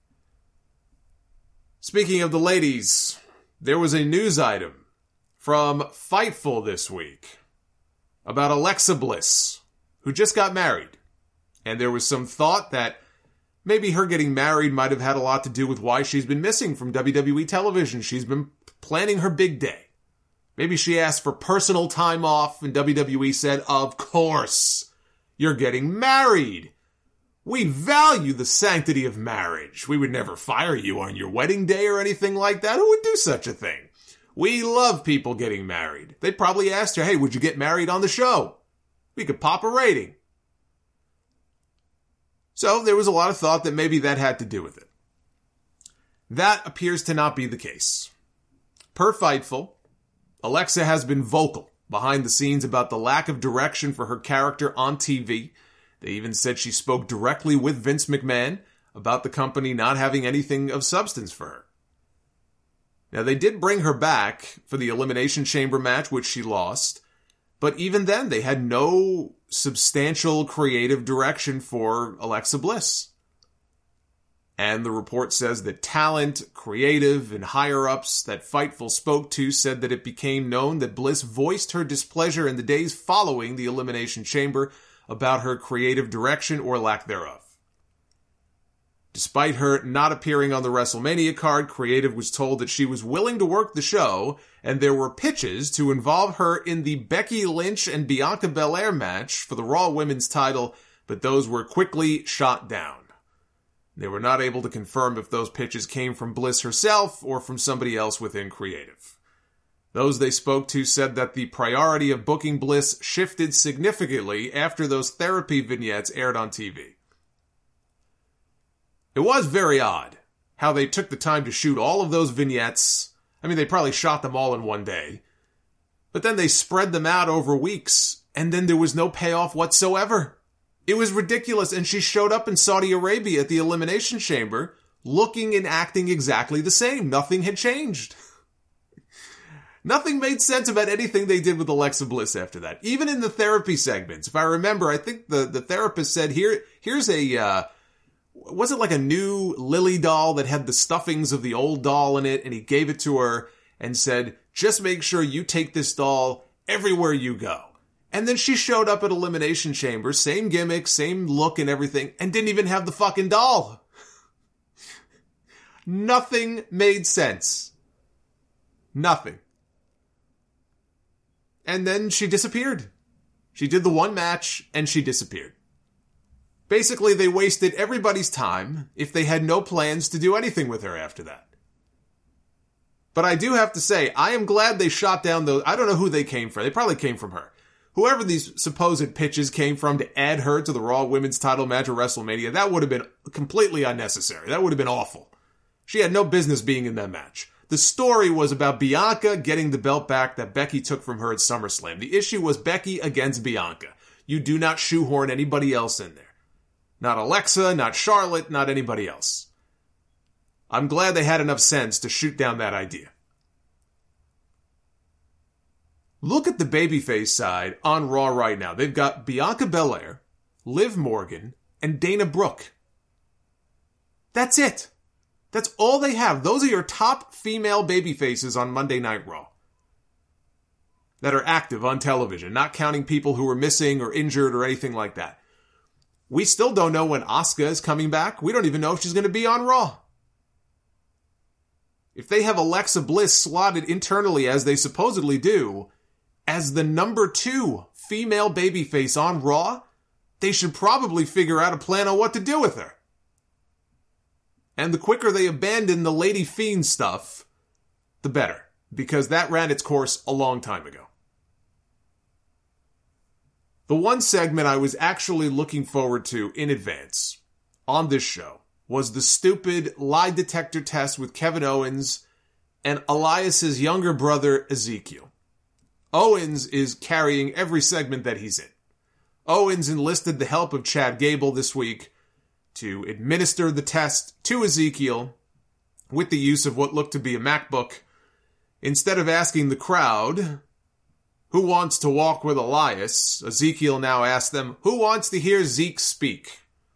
Speaking of the ladies, there was a news item from Fightful this week about Alexa Bliss, who just got married. And there was some thought that maybe her getting married might have had a lot to do with why she's been missing from W W E television. She's been planning her big day. Maybe she asked for personal time off, and W W E said, of course, you're getting married. We value the sanctity of marriage. We would never fire you on your wedding day or anything like that. Who would do such a thing? We love people getting married. They probably asked her, hey, would you get married on the show? We could pop a rating. So there was a lot of thought that maybe that had to do with it. That appears to not be the case. Per Fightful, Alexa has been vocal behind the scenes about the lack of direction for her character on T V. They even said she spoke directly with Vince McMahon about the company not having anything of substance for her. Now, they did bring her back for the Elimination Chamber match, which she lost. But even then, they had no substantial creative direction for Alexa Bliss. And the report says that talent, creative, and higher-ups that Fightful spoke to said that it became known that Bliss voiced her displeasure in the days following the Elimination Chamber about her creative direction or lack thereof. Despite her not appearing on the WrestleMania card, Creative was told that she was willing to work the show, and there were pitches to involve her in the Becky Lynch and Bianca Belair match for the Raw Women's title, but those were quickly shot down. They were not able to confirm if those pitches came from Bliss herself or from somebody else within Creative. Those they spoke to said that the priority of booking Bliss shifted significantly after those therapy vignettes aired on T V. It was very odd how they took the time to shoot all of those vignettes. I mean, they probably shot them all in one day. But then they spread them out over weeks, and then there was no payoff whatsoever. It was ridiculous, and she showed up in Saudi Arabia at the Elimination Chamber looking and acting exactly the same. Nothing had changed. Nothing made sense about anything they did with Alexa Bliss after that. Even in the therapy segments. If I remember, I think the, the therapist said, "Here, here's a... Uh, was it like a new Lily doll that had the stuffings of the old doll in it?" And he gave it to her and said, "Just make sure you take this doll everywhere you go." And then she showed up at Elimination Chamber, same gimmick, same look and everything, and didn't even have the fucking doll. Nothing made sense. Nothing. And then she disappeared. She did the one match, and she disappeared. Basically, they wasted everybody's time if they had no plans to do anything with her after that. But I do have to say, I am glad they shot down those. I don't know who they came from. They probably came from her. Whoever these supposed pitches came from to add her to the Raw Women's title match at WrestleMania, that would have been completely unnecessary. That would have been awful. She had no business being in that match. The story was about Bianca getting the belt back that Becky took from her at SummerSlam. The issue was Becky against Bianca. You do not shoehorn anybody else in there. Not Alexa, not Charlotte, not anybody else. I'm glad they had enough sense to shoot down that idea. Look at the babyface side on Raw right now. They've got Bianca Belair, Liv Morgan, and Dana Brooke. That's it. That's all they have. Those are your top female babyfaces on Monday Night Raw that are active on television, not counting people who are missing or injured or anything like that. We still don't know when Asuka is coming back. We don't even know if she's going to be on Raw. If they have Alexa Bliss slotted internally as they supposedly do, as the number two female babyface on Raw, they should probably figure out a plan on what to do with her. And the quicker they abandon the Lady Fiend stuff, the better, because that ran its course a long time ago. The one segment I was actually looking forward to in advance on this show was the stupid lie detector test with Kevin Owens and Elias's younger brother, Ezekiel. Owens is carrying every segment that he's in. Owens enlisted the help of Chad Gable this week to administer the test to Ezekiel with the use of what looked to be a MacBook. Instead of asking the crowd, who wants to walk with Elias, Ezekiel now asked them, who wants to hear Zeke speak?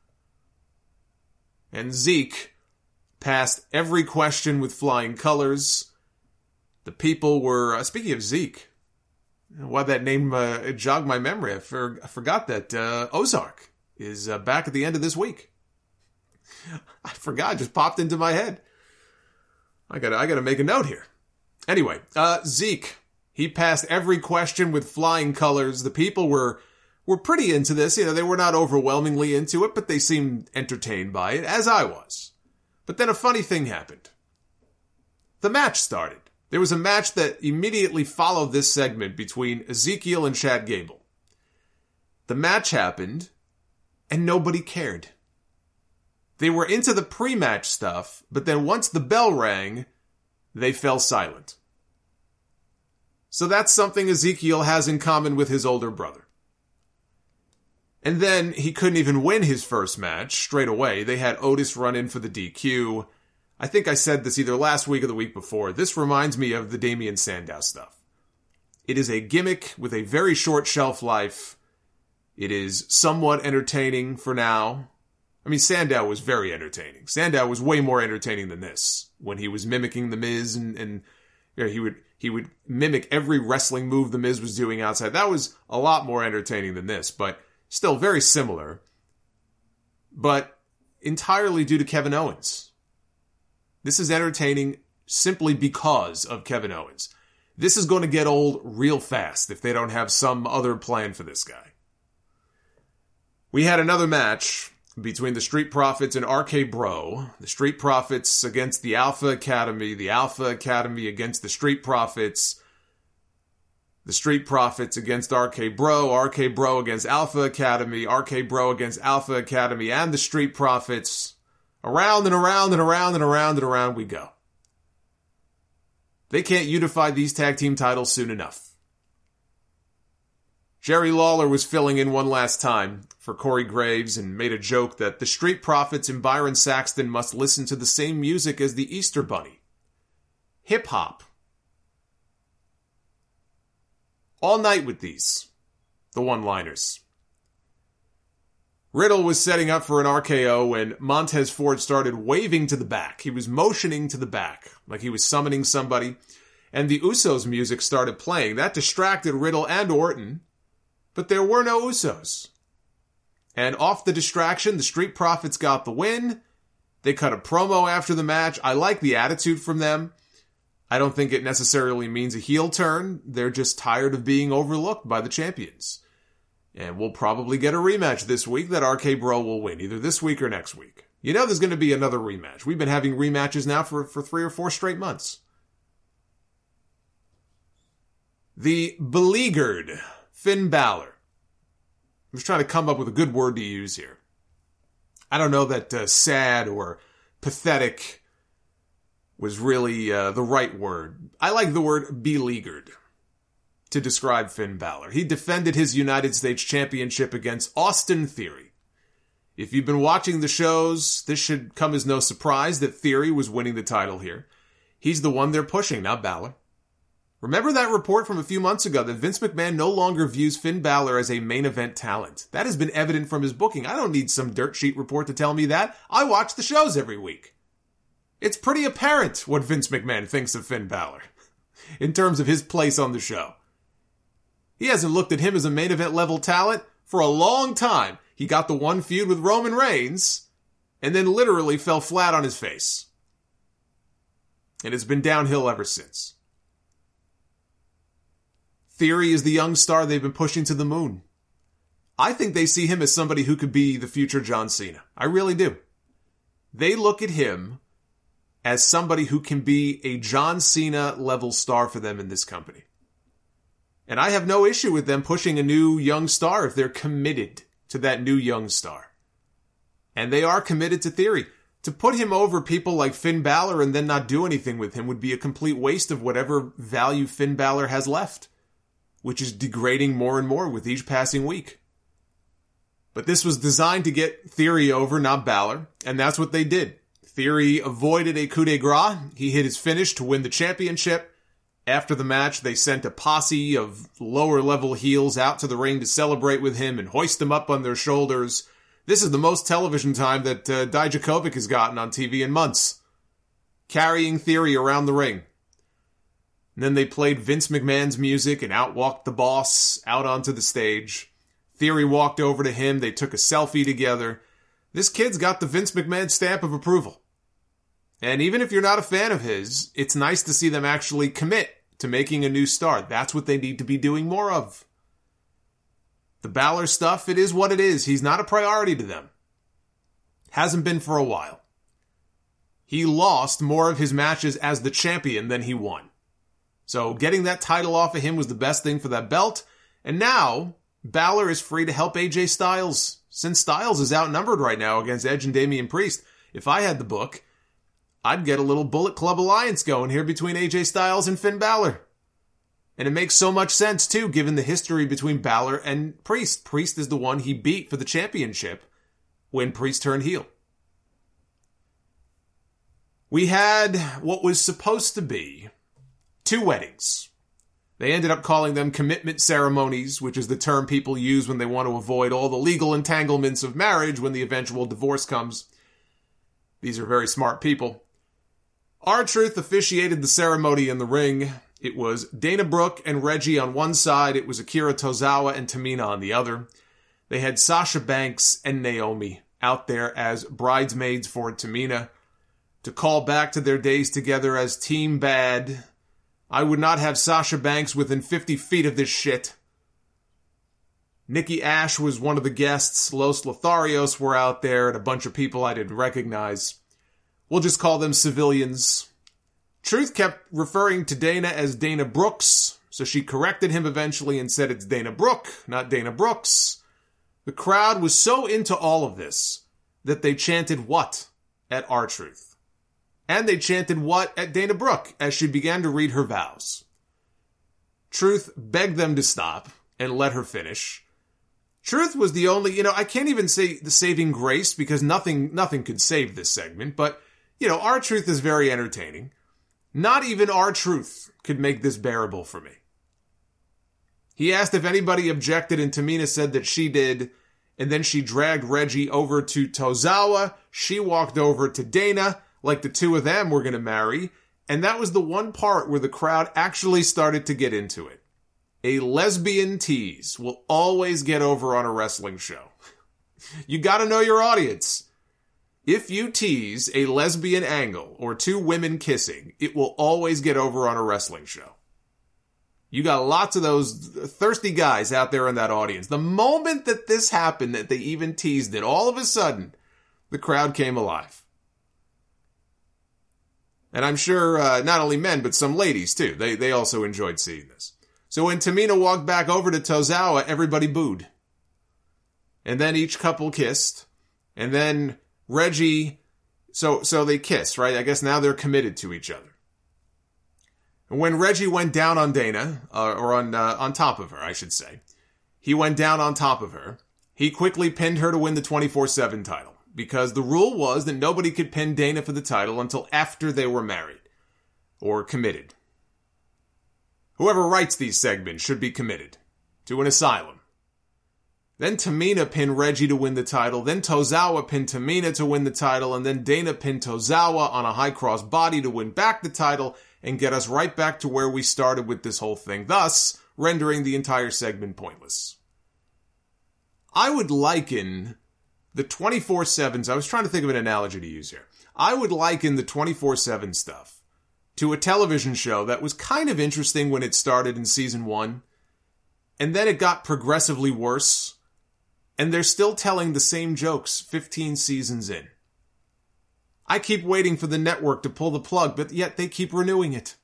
And Zeke passed every question with flying colors. The people were, uh, speaking of Zeke, why that name uh, jogged my memory. I, for, I forgot that uh, Ozark is uh, back at the end of this week. I forgot, it just popped into my head. I gotta, I gotta make a note here. Anyway, uh, Zeke, he passed every question with flying colors. The people were, were pretty into this. You know, they were not overwhelmingly into it, but they seemed entertained by it, as I was. But then a funny thing happened. The match started. There was a match that immediately followed this segment between Ezekiel and Chad Gable. The match happened, and nobody cared. They were into the pre-match stuff, but then once the bell rang, they fell silent. So that's something Ezekiel has in common with his older brother. And then he couldn't even win his first match straight away. They had Otis run in for the D Q. I think I said this either last week or the week before. This reminds me of the Damien Sandow stuff. It is a gimmick with a very short shelf life. It is somewhat entertaining for now. I mean, Sandow was very entertaining. Sandow was way more entertaining than this. When he was mimicking The Miz and, and you know, he would he would mimic every wrestling move The Miz was doing outside. That was a lot more entertaining than this, but still very similar. But entirely due to Kevin Owens. This is entertaining simply because of Kevin Owens. This is going to get old real fast if they don't have some other plan for this guy. We had another match between the Street Profits and R K Bro. The Street Profits against the Alpha Academy. The Alpha Academy against the Street Profits. The Street Profits against R K Bro. R K Bro against Alpha Academy. R K Bro against Alpha Academy and the Street Profits. Around and around and around and around and around we go. They can't unify these tag team titles soon enough. Jerry Lawler was filling in one last time for Corey Graves and made a joke that the Street Profits and Byron Saxton must listen to the same music as the Easter Bunny. Hip-hop. All night with these. The one-liners. Riddle was setting up for an R K O when Montez Ford started waving to the back. He was motioning to the back, like he was summoning somebody. And the Usos music started playing. That distracted Riddle and Orton. But there were no Usos. And off the distraction, the Street Profits got the win. They cut a promo after the match. I like the attitude from them. I don't think it necessarily means a heel turn. They're just tired of being overlooked by the champions. And we'll probably get a rematch this week that R K Bro will win, either this week or next week. You know there's going to be another rematch. We've been having rematches now for, for three or four straight months. The beleaguered Finn Balor. I'm just trying to come up with a good word to use here. I don't know that uh, sad or pathetic was really uh, the right word. I like the word beleaguered to describe Finn Balor. He defended his United States Championship against Austin Theory. If you've been watching the shows, this should come as no surprise that Theory was winning the title here. He's the one they're pushing, not Balor. Remember that report from a few months ago that Vince McMahon no longer views Finn Balor as a main event talent. That has been evident from his booking. I don't need some dirt sheet report to tell me that. I watch the shows every week. It's pretty apparent what Vince McMahon thinks of Finn Balor in terms of his place on the show. He hasn't looked at him as a main event level talent for a long time. He got the one feud with Roman Reigns and then literally fell flat on his face. And it's been downhill ever since. Theory is the young star they've been pushing to the moon. I think they see him as somebody who could be the future John Cena. I really do. They look at him as somebody who can be a John Cena level star for them in this company. And I have no issue with them pushing a new young star if they're committed to that new young star. And they are committed to Theory. To put him over people like Finn Balor and then not do anything with him would be a complete waste of whatever value Finn Balor has left, which is degrading more and more with each passing week. But this was designed to get Theory over, not Balor, and that's what they did. Theory avoided a coup de grace. He hit his finish to win the championship. After the match, they sent a posse of lower-level heels out to the ring to celebrate with him and hoist him up on their shoulders. This is the most television time that uh, Dijakovic has gotten on T V in months, carrying Theory around the ring. And then they played Vince McMahon's music and out walked the boss out onto the stage. Theory walked over to him. They took a selfie together. This kid's got the Vince McMahon stamp of approval. And even if you're not a fan of his, it's nice to see them actually commit to making a new star. That's what they need to be doing more of. The Balor stuff, it is what it is. He's not a priority to them. Hasn't been for a while. He lost more of his matches as the champion than he won. So getting that title off of him was the best thing for that belt. And now, Balor is free to help A J Styles. Since Styles is outnumbered right now against Edge and Damian Priest, if I had the book, I'd get a little Bullet Club alliance going here between A J Styles and Finn Balor. And it makes so much sense, too, given the history between Balor and Priest. Priest is the one he beat for the championship when Priest turned heel. We had what was supposed to be two weddings. They ended up calling them commitment ceremonies, which is the term people use when they want to avoid all the legal entanglements of marriage when the eventual divorce comes. These are very smart people. R-Truth officiated the ceremony in the ring. It was Dana Brooke and Reggie on one side. It was Akira Tozawa and Tamina on the other. They had Sasha Banks and Naomi out there as bridesmaids for Tamina to call back to their days together as Team Bad. I would not have Sasha Banks within fifty feet of this shit. Nikki Ash was one of the guests. Los Lotharios were out there and a bunch of people I didn't recognize. We'll just call them civilians. Truth kept referring to Dana as Dana Brooks, so she corrected him eventually and said it's Dana Brooke, not Dana Brooks. The crowd was so into all of this that they chanted what at R-Truth. And they chanted what at Dana Brooke as she began to read her vows. Truth begged them to stop and let her finish. Truth was the only, you know, I can't even say the saving grace because nothing, nothing could save this segment, but, you know, R-Truth is very entertaining. Not even R-Truth could make this bearable for me. He asked if anybody objected, and Tamina said that she did, and then she dragged Reggie over to Tozawa. She walked over to Dana, like the two of them were going to marry, and that was the one part where the crowd actually started to get into it. A lesbian tease will always get over on a wrestling show. You gotta know your audience. If you tease a lesbian angle or two women kissing, it will always get over on a wrestling show. You got lots of those thirsty guys out there in that audience. The moment that this happened, that they even teased it, all of a sudden, the crowd came alive. And I'm sure uh, not only men, but some ladies too. They they also enjoyed seeing this. So when Tamina walked back over to Tozawa, everybody booed. And then each couple kissed. And then Reggie, so so they kissed, right? I guess now they're committed to each other. And when Reggie went down on Dana, uh, or on uh, on top of her, I should say, he went down on top of her. He quickly pinned her to win the twenty-four seven title. Because the rule was that nobody could pin Dana for the title until after they were married. Or committed. Whoever writes these segments should be committed to an asylum. Then Tamina pinned Reggie to win the title. Then Tozawa pinned Tamina to win the title. And then Dana pinned Tozawa on a high cross body to win back the title and get us right back to where we started with this whole thing, thus rendering the entire segment pointless. I would liken the twenty-four sevens, I was trying to think of an analogy to use here. I would liken the twenty-four seven stuff to a television show that was kind of interesting when it started in season one, and then it got progressively worse, and they're still telling the same jokes fifteen seasons in. I keep waiting for the network to pull the plug, but yet they keep renewing it.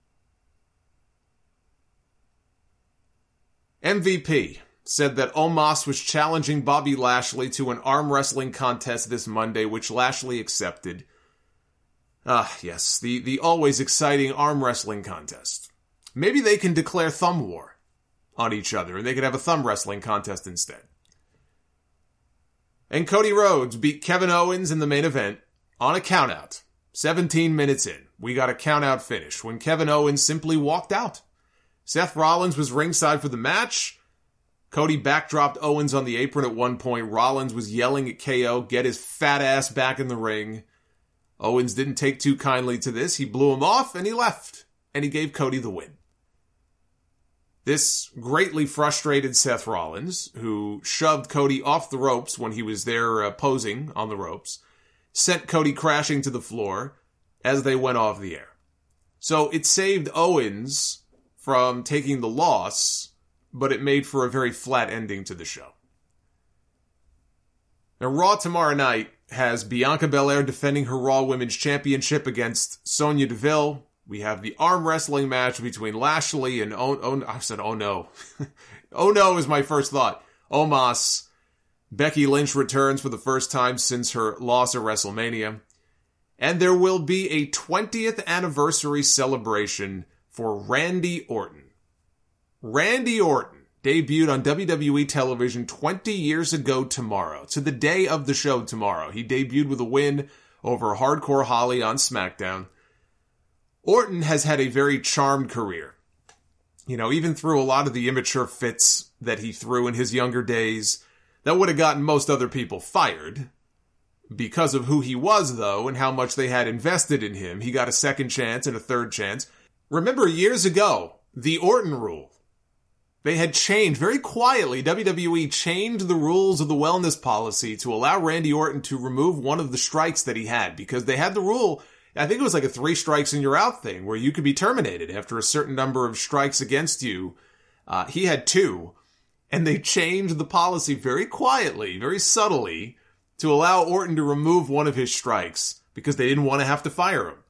M V P said that Omos was challenging Bobby Lashley to an arm wrestling contest this Monday, which Lashley accepted. Ah, yes, the, the always exciting arm wrestling contest. Maybe they can declare thumb war on each other, and they could have a thumb wrestling contest instead. And Cody Rhodes beat Kevin Owens in the main event on a countout. seventeen minutes in, we got a countout finish when Kevin Owens simply walked out. Seth Rollins was ringside for the match. Cody backdropped Owens on the apron at one point. Rollins was yelling at K O, get his fat ass back in the ring. Owens didn't take too kindly to this. He blew him off and he left. And he gave Cody the win. This greatly frustrated Seth Rollins, who shoved Cody off the ropes when he was there uh, posing on the ropes, sent Cody crashing to the floor as they went off the air. So it saved Owens from taking the loss, but it made for a very flat ending to the show. Now, Raw tomorrow night has Bianca Belair defending her Raw Women's Championship against Sonya Deville. We have the arm wrestling match between Lashley and oh, oh I said oh no. oh no is my first thought. Omos. Becky Lynch returns for the first time since her loss at WrestleMania. And there will be a twentieth anniversary celebration for Randy Orton. Randy Orton debuted on W W E television twenty years ago tomorrow, to the day of the show tomorrow. He debuted with a win over Hardcore Holly on SmackDown. Orton has had a very charmed career. You know, even through a lot of the immature fits that he threw in his younger days, that would have gotten most other people fired. Because of who he was, though, and how much they had invested in him, he got a second chance and a third chance. Remember, years ago, the Orton rule. They had changed, very quietly, W W E changed the rules of the wellness policy to allow Randy Orton to remove one of the strikes that he had, because they had the rule, I think it was like a three strikes and you're out thing, where you could be terminated after a certain number of strikes against you. Uh, he had two, and they changed the policy very quietly, very subtly, to allow Orton to remove one of his strikes, because they didn't want to have to fire him.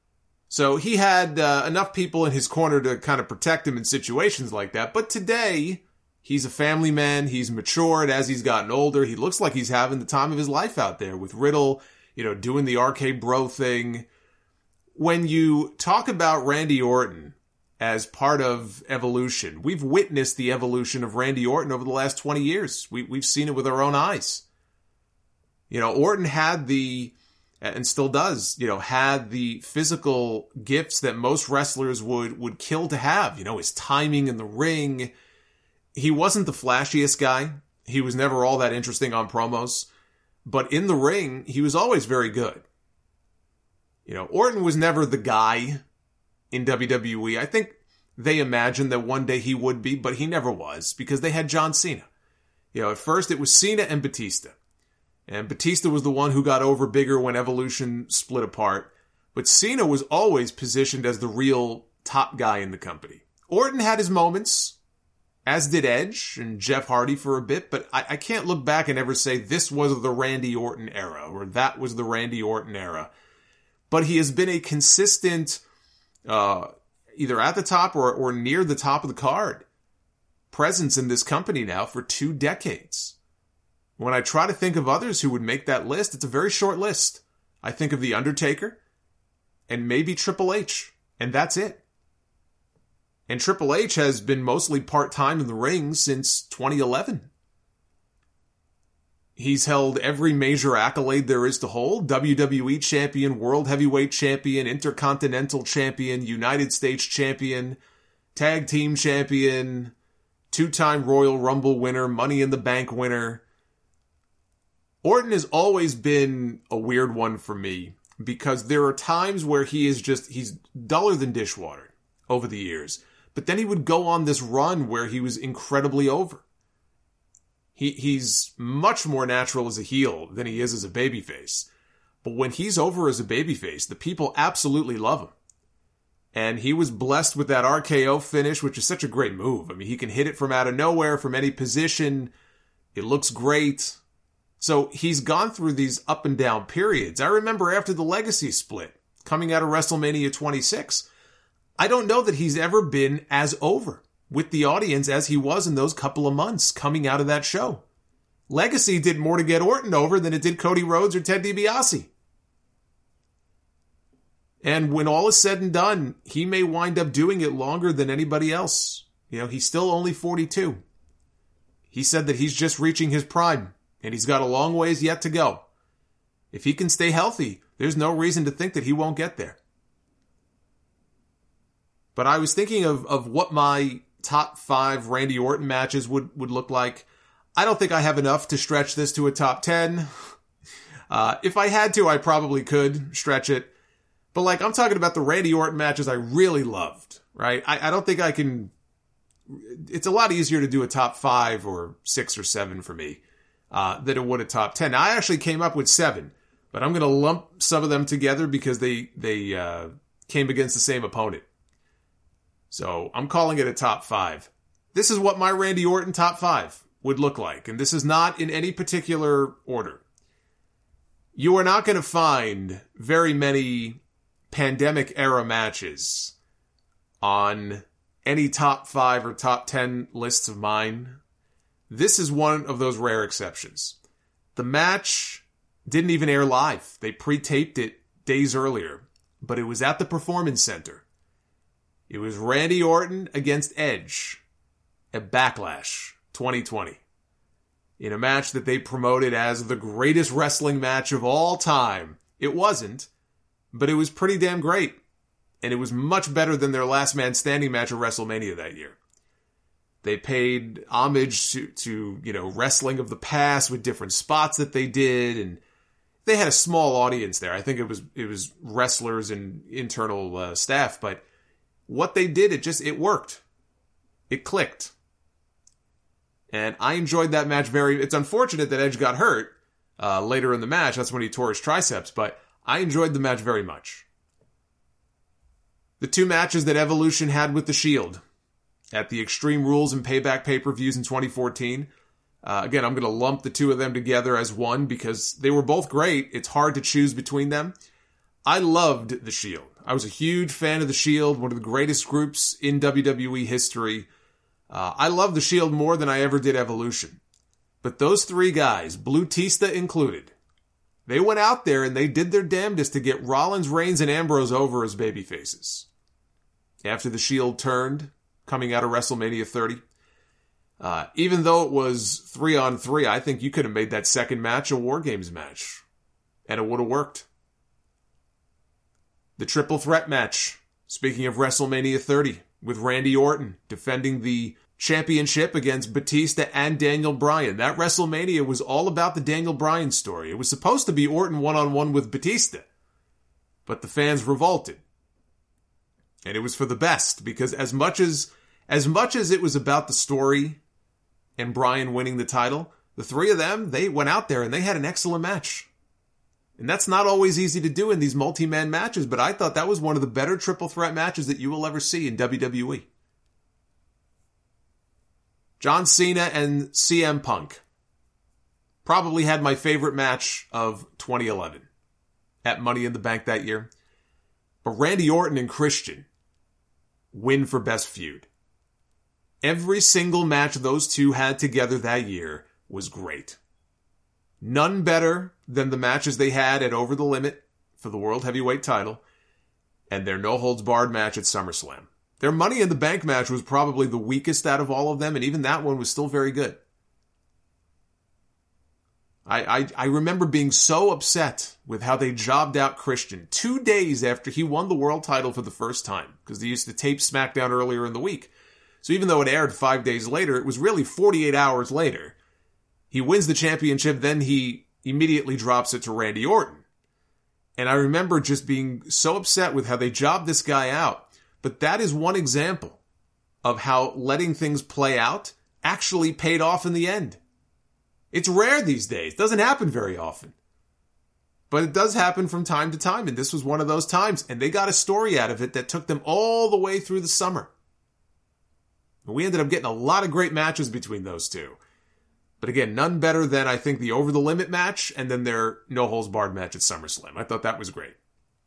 So he had uh, enough people in his corner to kind of protect him in situations like that. But today, he's a family man. He's matured as he's gotten older. He looks like he's having the time of his life out there with Riddle, you know, doing the R K Bro thing. When you talk about Randy Orton as part of evolution, we've witnessed the evolution of Randy Orton over the last twenty years. We, we've seen it with our own eyes. You know, Orton had the... and still does, you know, had the physical gifts that most wrestlers would, would kill to have. You know, his timing in the ring. He wasn't the flashiest guy. He was never all that interesting on promos. But in the ring, he was always very good. You know, Orton was never the guy in W W E. I think they imagined that one day he would be, but he never was, because they had John Cena. You know, at first it was Cena and Batista. And Batista was the one who got over bigger when Evolution split apart. But Cena was always positioned as the real top guy in the company. Orton had his moments, as did Edge and Jeff Hardy for a bit, but I, I can't look back and ever say this was the Randy Orton era, or that was the Randy Orton era. But he has been a consistent, uh, either at the top or, or near the top of the card, presence in this company now for two decades. When I try to think of others who would make that list, it's a very short list. I think of The Undertaker and maybe Triple H, and that's it. And Triple H has been mostly part-time in the ring since twenty eleven. He's held every major accolade there is to hold. W W E champion, World Heavyweight champion, Intercontinental champion, United States champion, Tag Team champion, two-time Royal Rumble winner, Money in the Bank winner. Orton has always been a weird one for me because there are times where he is just, he's duller than dishwater over the years. But then he would go on this run where he was incredibly over. He he's much more natural as a heel than he is as a babyface. But when he's over as a babyface, the people absolutely love him. And he was blessed with that R K O finish, which is such a great move. I mean, he can hit it from out of nowhere, from any position. It looks great. So he's gone through these up and down periods. I remember after the Legacy split, coming out of WrestleMania twenty-six, I don't know that he's ever been as over with the audience as he was in those couple of months coming out of that show. Legacy did more to get Orton over than it did Cody Rhodes or Ted DiBiase. And when all is said and done, he may wind up doing it longer than anybody else. You know, he's still only forty-two. He said that he's just reaching his prime, and he's got a long ways yet to go. If he can stay healthy, there's no reason to think that he won't get there. But I was thinking of, of what my top five Randy Orton matches would, would look like. I don't think I have enough to stretch this to a top ten. Uh, if I had to, I probably could stretch it. But like, I'm talking about the Randy Orton matches I really loved, right? I, I don't think I can... It's a lot easier to do a top five or six or seven for me uh, than it would a top ten. Now, I actually came up with seven, but I'm going to lump some of them together because they, they uh, came against the same opponent. So I'm calling it a top five. This is what my Randy Orton top five would look like. And this is not in any particular order. You are not going to find very many pandemic era matches on any top five or top ten lists of mine. This is one of those rare exceptions. The match didn't even air live. They pre-taped it days earlier, but it was at the Performance Center. It was Randy Orton against Edge at Backlash twenty twenty. In a match that they promoted as the greatest wrestling match of all time. It wasn't, but it was pretty damn great. And it was much better than their last man standing match at WrestleMania that year. They paid homage to, to, you know, wrestling of the past with different spots that they did. And they had a small audience there. I think it was, it was wrestlers and internal uh, staff, but what they did, it just, it worked. It clicked. And I enjoyed that match very, it's unfortunate that Edge got hurt uh, later in the match. That's when he tore his triceps, but I enjoyed the match very much. The two matches that Evolution had with The Shield at the Extreme Rules and Payback pay-per-views in twenty fourteen. Uh, again, I'm going to lump the two of them together as one because they were both great. It's hard to choose between them. I loved The Shield. I was a huge fan of The Shield, one of the greatest groups in W W E history. Uh, I love The Shield more than I ever did Evolution. But those three guys, Blue-Tista included, they went out there and they did their damnedest to get Rollins, Reigns, and Ambrose over as babyfaces. After The Shield turned, coming out of WrestleMania thirty. Uh, even though it was three on three, I think you could have made that second match a War Games match. And it would have worked. The triple threat match, speaking of WrestleMania thirty, with Randy Orton defending the championship against Batista and Daniel Bryan. That WrestleMania was all about the Daniel Bryan story. It was supposed to be Orton one-on-one with Batista, but the fans revolted. And it was for the best, because as much as as much as it was about the story and Bryan winning the title, The three of them, they went out there and they had an excellent match. And that's not always easy to do in these multi-man matches, but I thought that was one of the better triple threat matches that you will ever see in W W E. John Cena and C M Punk probably had my favorite match of twenty eleven at Money in the Bank that year. But Randy Orton and Christian win for Best Feud. Every single match those two had together that year was great. None better than the matches they had at Over the Limit for the World Heavyweight title and their No-Holds-Barred match at SummerSlam. Their Money in the Bank match was probably the weakest out of all of them, and even that one was still very good. I, I, I remember being so upset with how they jobbed out Christian two days after he won the world title for the first time, because they used to tape SmackDown earlier in the week. So even though it aired five days later, it was really forty-eight hours later. He wins the championship, then he immediately drops it to Randy Orton. And I remember just being so upset with how they jobbed this guy out. But that is one example of how letting things play out actually paid off in the end. It's rare these days. It doesn't happen very often. But it does happen from time to time, and this was one of those times. And they got a story out of it that took them all the way through the summer. And we ended up getting a lot of great matches between those two. But again, none better than, I think, the Over the Limit match and then their No-Holds-Barred match at SummerSlam. I thought that was great.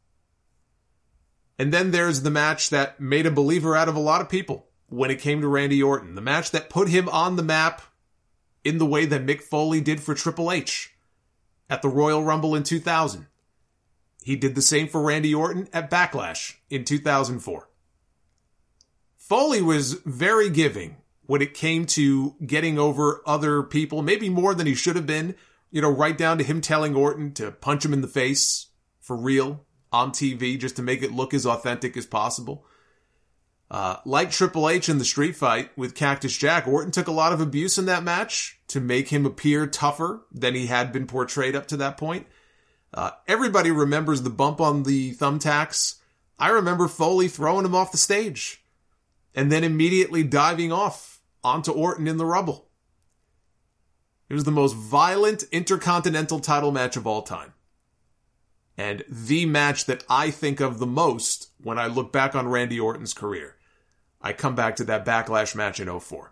And then there's the match that made a believer out of a lot of people when it came to Randy Orton. The match that put him on the map in the way that Mick Foley did for Triple H at the Royal Rumble in two thousand. He did the same for Randy Orton at Backlash in two thousand four. Foley was very giving when it came to getting over other people, maybe more than he should have been, you know, right down to him telling Orton to punch him in the face for real on T V just to make it look as authentic as possible. Uh, like Triple H in the street fight with Cactus Jack, Orton took a lot of abuse in that match to make him appear tougher than he had been portrayed up to that point. Uh, everybody remembers the bump on the thumbtacks. I remember Foley throwing him off the stage and then immediately diving off onto Orton in the rubble. It was the most violent Intercontinental title match of all time. And the match that I think of the most when I look back on Randy Orton's career. I come back to that Backlash match in oh four.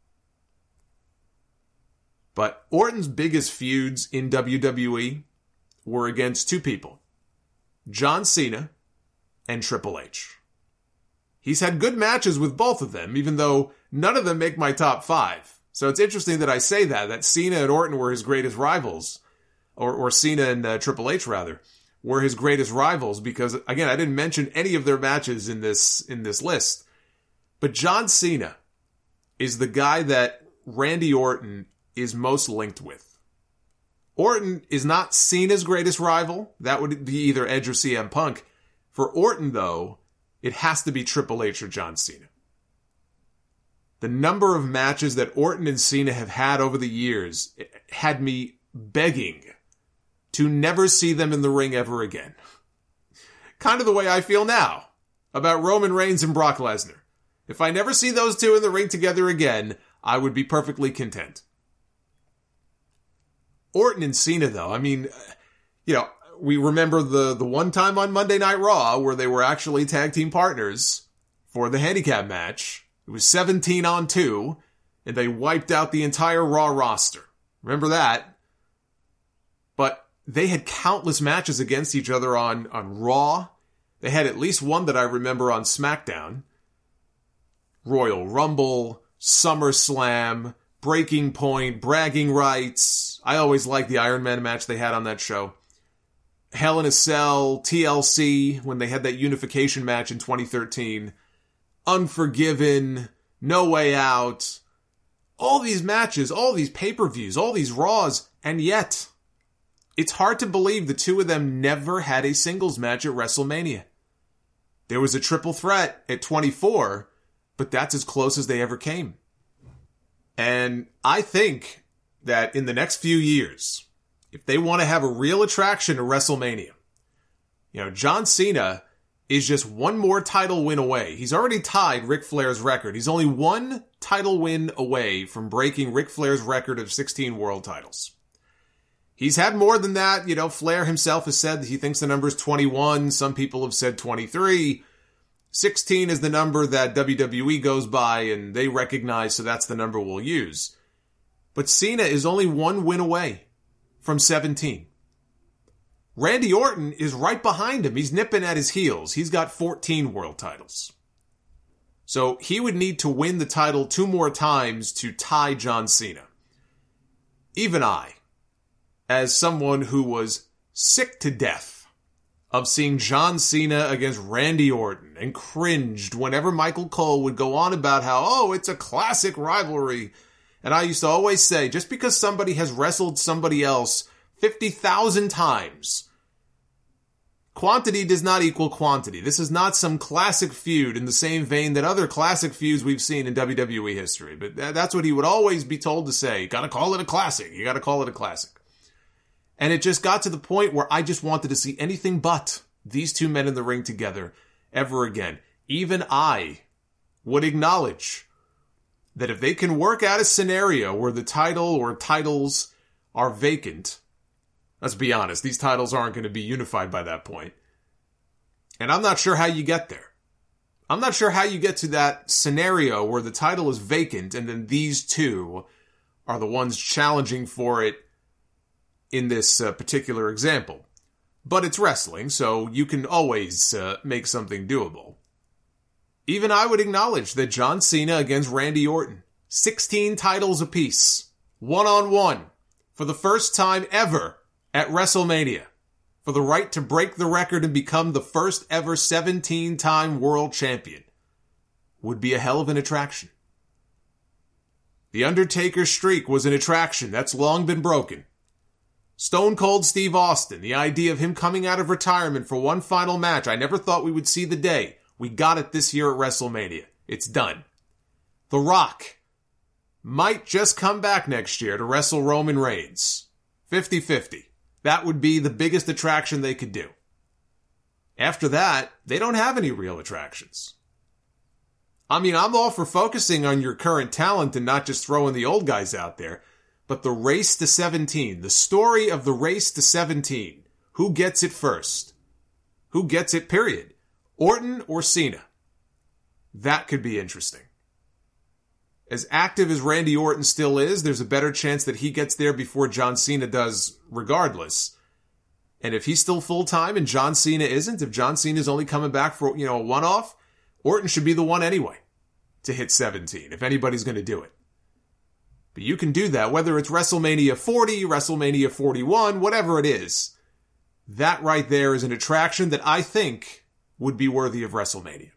But Orton's biggest feuds in W W E were against two people. John Cena and Triple H. He's had good matches with both of them, even though none of them make my top five. So it's interesting that I say that, that Cena and Orton were his greatest rivals. Or, or Cena and uh, Triple H, rather, were his greatest rivals, because, again, I didn't mention any of their matches in this in this list. But John Cena is the guy that Randy Orton is most linked with. Orton is not Cena's greatest rival. That would be either Edge or C M Punk. For Orton, though, it has to be Triple H or John Cena. The number of matches that Orton and Cena have had over the years had me begging to never see them in the ring ever again. Kind of the way I feel now about Roman Reigns and Brock Lesnar. If I never see those two in the ring together again, I would be perfectly content. Orton and Cena, though, I mean, you know, we remember the, the one time on Monday Night Raw where they were actually tag team partners for the handicap match. It was seventeen on two, and they wiped out the entire Raw roster. Remember that? But they had countless matches against each other on, on Raw. They had at least one that I remember on SmackDown. Royal Rumble, SummerSlam, Breaking Point, Bragging Rights. I always liked the Iron Man match they had on that show. Hell in a Cell, T L C, when they had that unification match in twenty thirteen. Unforgiven, No Way Out. All these matches, all these pay-per-views, all these Raws, and yet it's hard to believe the two of them never had a singles match at WrestleMania. There was a triple threat at twenty-four, but that's as close as they ever came. And I think that in the next few years, if they want to have a real attraction to WrestleMania, you know, John Cena is just one more title win away. He's already tied Ric Flair's record. He's only one title win away from breaking Ric Flair's record of sixteen world titles. He's had more than that. You know, Flair himself has said that he thinks the number is twenty-one. Some people have said twenty-three. sixteen is the number that W W E goes by and they recognize, so that's the number we'll use. But Cena is only one win away from seventeen. Randy Orton is right behind him. He's nipping at his heels. He's got fourteen world titles. So he would need to win the title two more times to tie John Cena. Even I, as someone who was sick to death of seeing John Cena against Randy Orton and cringed whenever Michael Cole would go on about how, oh, it's a classic rivalry. And I used to always say, just because somebody has wrestled somebody else fifty thousand times, quantity does not equal quantity. This is not some classic feud in the same vein that other classic feuds we've seen in W W E history. But that's what he would always be told to say. You gotta call it a classic. You gotta call it a classic. And it just got to the point where I just wanted to see anything but these two men in the ring together ever again. Even I would acknowledge that if they can work out a scenario where the title or titles are vacant, let's be honest, these titles aren't going to be unified by that point. And I'm not sure how you get there. I'm not sure how you get to that scenario where the title is vacant and then these two are the ones challenging for it in this uh, particular example. But it's wrestling, so you can always uh, make something doable. Even I would acknowledge that John Cena against Randy Orton, sixteen titles apiece, one-on-one, for the first time ever at WrestleMania, for the right to break the record and become the first ever seventeen-time world champion, would be a hell of an attraction. The Undertaker's streak was an attraction that's long been broken. Stone Cold Steve Austin, the idea of him coming out of retirement for one final match, I never thought we would see the day. We got it this year at WrestleMania. It's done. The Rock might just come back next year to wrestle Roman Reigns. fifty-fifty. That would be the biggest attraction they could do. After that, they don't have any real attractions. I mean, I'm all for focusing on your current talent and not just throwing the old guys out there. But the race to seventeen, the story of the race to seventeen, who gets it first? Who gets it, period? Orton or Cena? That could be interesting. As active as Randy Orton still is, there's a better chance that he gets there before John Cena does regardless. And if he's still full-time and John Cena isn't, if John Cena's only coming back for, you know, a one-off, Orton should be the one anyway to hit seventeen, if anybody's going to do it. But you can do that, whether it's WrestleMania forty, WrestleMania forty-one, whatever it is. That right there is an attraction that I think would be worthy of WrestleMania.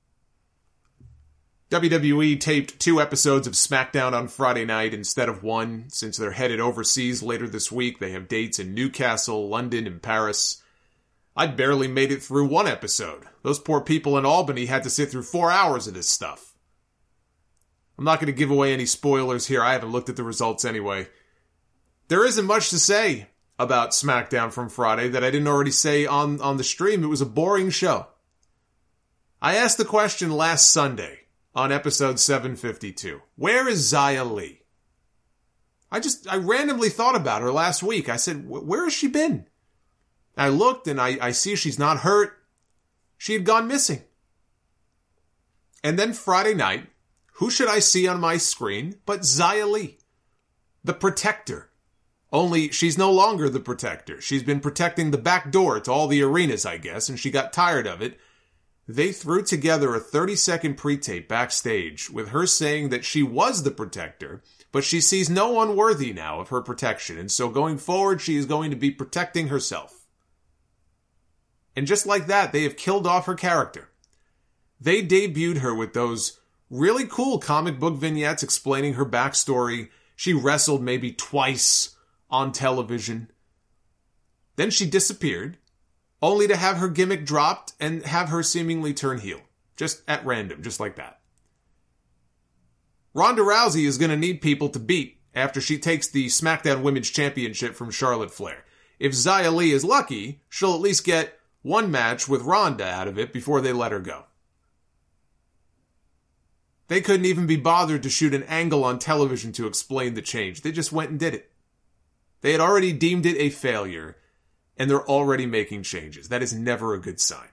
W W E taped two episodes of SmackDown on Friday night instead of one, since they're headed overseas later this week. They have dates in Newcastle, London, and Paris. I barely made it through one episode. Those poor people in Albany had to sit through four hours of this stuff. I'm not going to give away any spoilers here. I haven't looked at the results anyway. There isn't much to say about SmackDown from Friday that I didn't already say on, on the stream. It was a boring show. I asked the question last Sunday on episode seven fifty-two. Where is Xia Li? I just, I randomly thought about her last week. I said, where has she been? I looked and I, I see she's not hurt. She had gone missing. And then Friday night, who should I see on my screen but Xia Li, the Protector. Only she's no longer the Protector. She's been protecting the back door to all the arenas, I guess, and she got tired of it. They threw together a thirty-second pre-tape backstage with her saying that she was the Protector, but she sees no one worthy now of her protection, and so going forward she is going to be protecting herself. And just like that, they have killed off her character. They debuted her with those really cool comic book vignettes explaining her backstory. She wrestled maybe twice on television. Then she disappeared, only to have her gimmick dropped and have her seemingly turn heel. Just at random, just like that. Ronda Rousey is going to need people to beat after she takes the SmackDown Women's Championship from Charlotte Flair. If Xia Li is lucky, she'll at least get one match with Ronda out of it before they let her go. They couldn't even be bothered to shoot an angle on television to explain the change. They just went and did it. They had already deemed it a failure, and they're already making changes. That is never a good sign.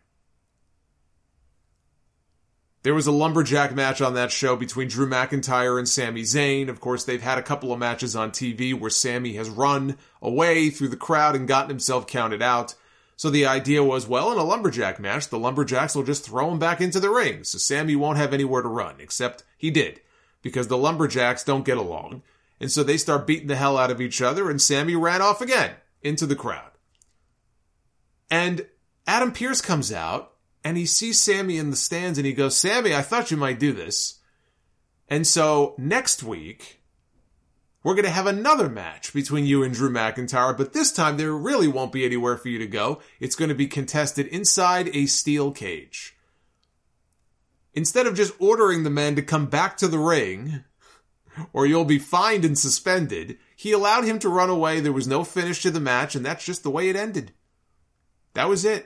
There was a lumberjack match on that show between Drew McIntyre and Sami Zayn. Of course, they've had a couple of matches on T V where Sami has run away through the crowd and gotten himself counted out. So the idea was, well, in a lumberjack match, the lumberjacks will just throw him back into the ring. So Sami won't have anywhere to run, except he did, because the lumberjacks don't get along. And so they start beating the hell out of each other, and Sami ran off again into the crowd. And Adam Pearce comes out, and he sees Sami in the stands, and he goes, Sami, I thought you might do this. And so next week, we're going to have another match between you and Drew McIntyre, but this time there really won't be anywhere for you to go. It's going to be contested inside a steel cage. Instead of just ordering the men to come back to the ring, or you'll be fined and suspended, he allowed him to run away. There was no finish to the match, and that's just the way it ended. That was it.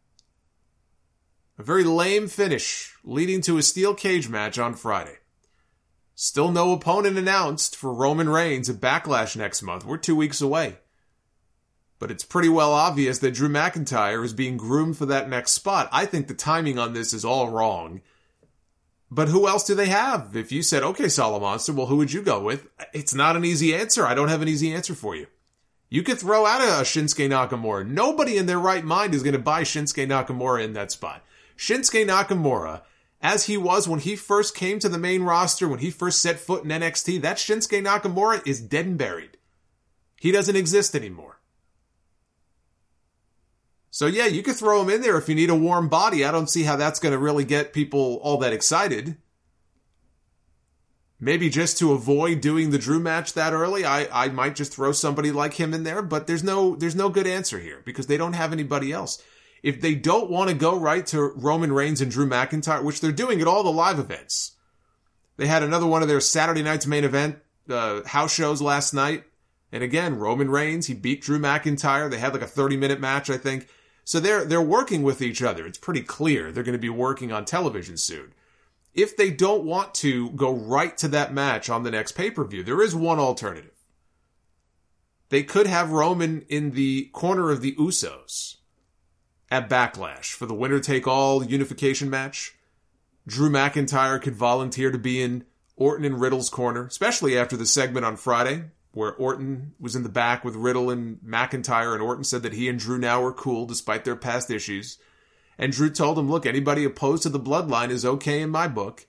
A very lame finish, leading to a steel cage match on Friday. Still no opponent announced for Roman Reigns at Backlash next month. We're two weeks away. But it's pretty well obvious that Drew McIntyre is being groomed for that next spot. I think the timing on this is all wrong. But who else do they have? If you said, okay, Solomonster, well, who would you go with? It's not an easy answer. I don't have an easy answer for you. You could throw out a Shinsuke Nakamura. Nobody in their right mind is going to buy Shinsuke Nakamura in that spot. Shinsuke Nakamura, as he was when he first came to the main roster, when he first set foot in N X T, that Shinsuke Nakamura is dead and buried. He doesn't exist anymore. So yeah, you could throw him in there if you need a warm body. I don't see how that's going to really get people all that excited. Maybe just to avoid doing the Drew match that early, I, I might just throw somebody like him in there, but there's no there's no good answer here because they don't have anybody else. If they don't want to go right to Roman Reigns and Drew McIntyre, which they're doing at all the live events. They had another one of their Saturday night's main event uh, house shows last night. And again, Roman Reigns, he beat Drew McIntyre. They had like a thirty-minute match, I think. So they're they're working with each other. It's pretty clear they're going to be working on television soon. If they don't want to go right to that match on the next pay-per-view, there is one alternative. They could have Roman in the corner of the Usos at Backlash for the winner-take-all unification match. Drew McIntyre could volunteer to be in Orton and Riddle's corner, especially after the segment on Friday, where Orton was in the back with Riddle and McIntyre, and Orton said that he and Drew now are cool despite their past issues. And Drew told him, look, anybody opposed to the bloodline is okay in my book.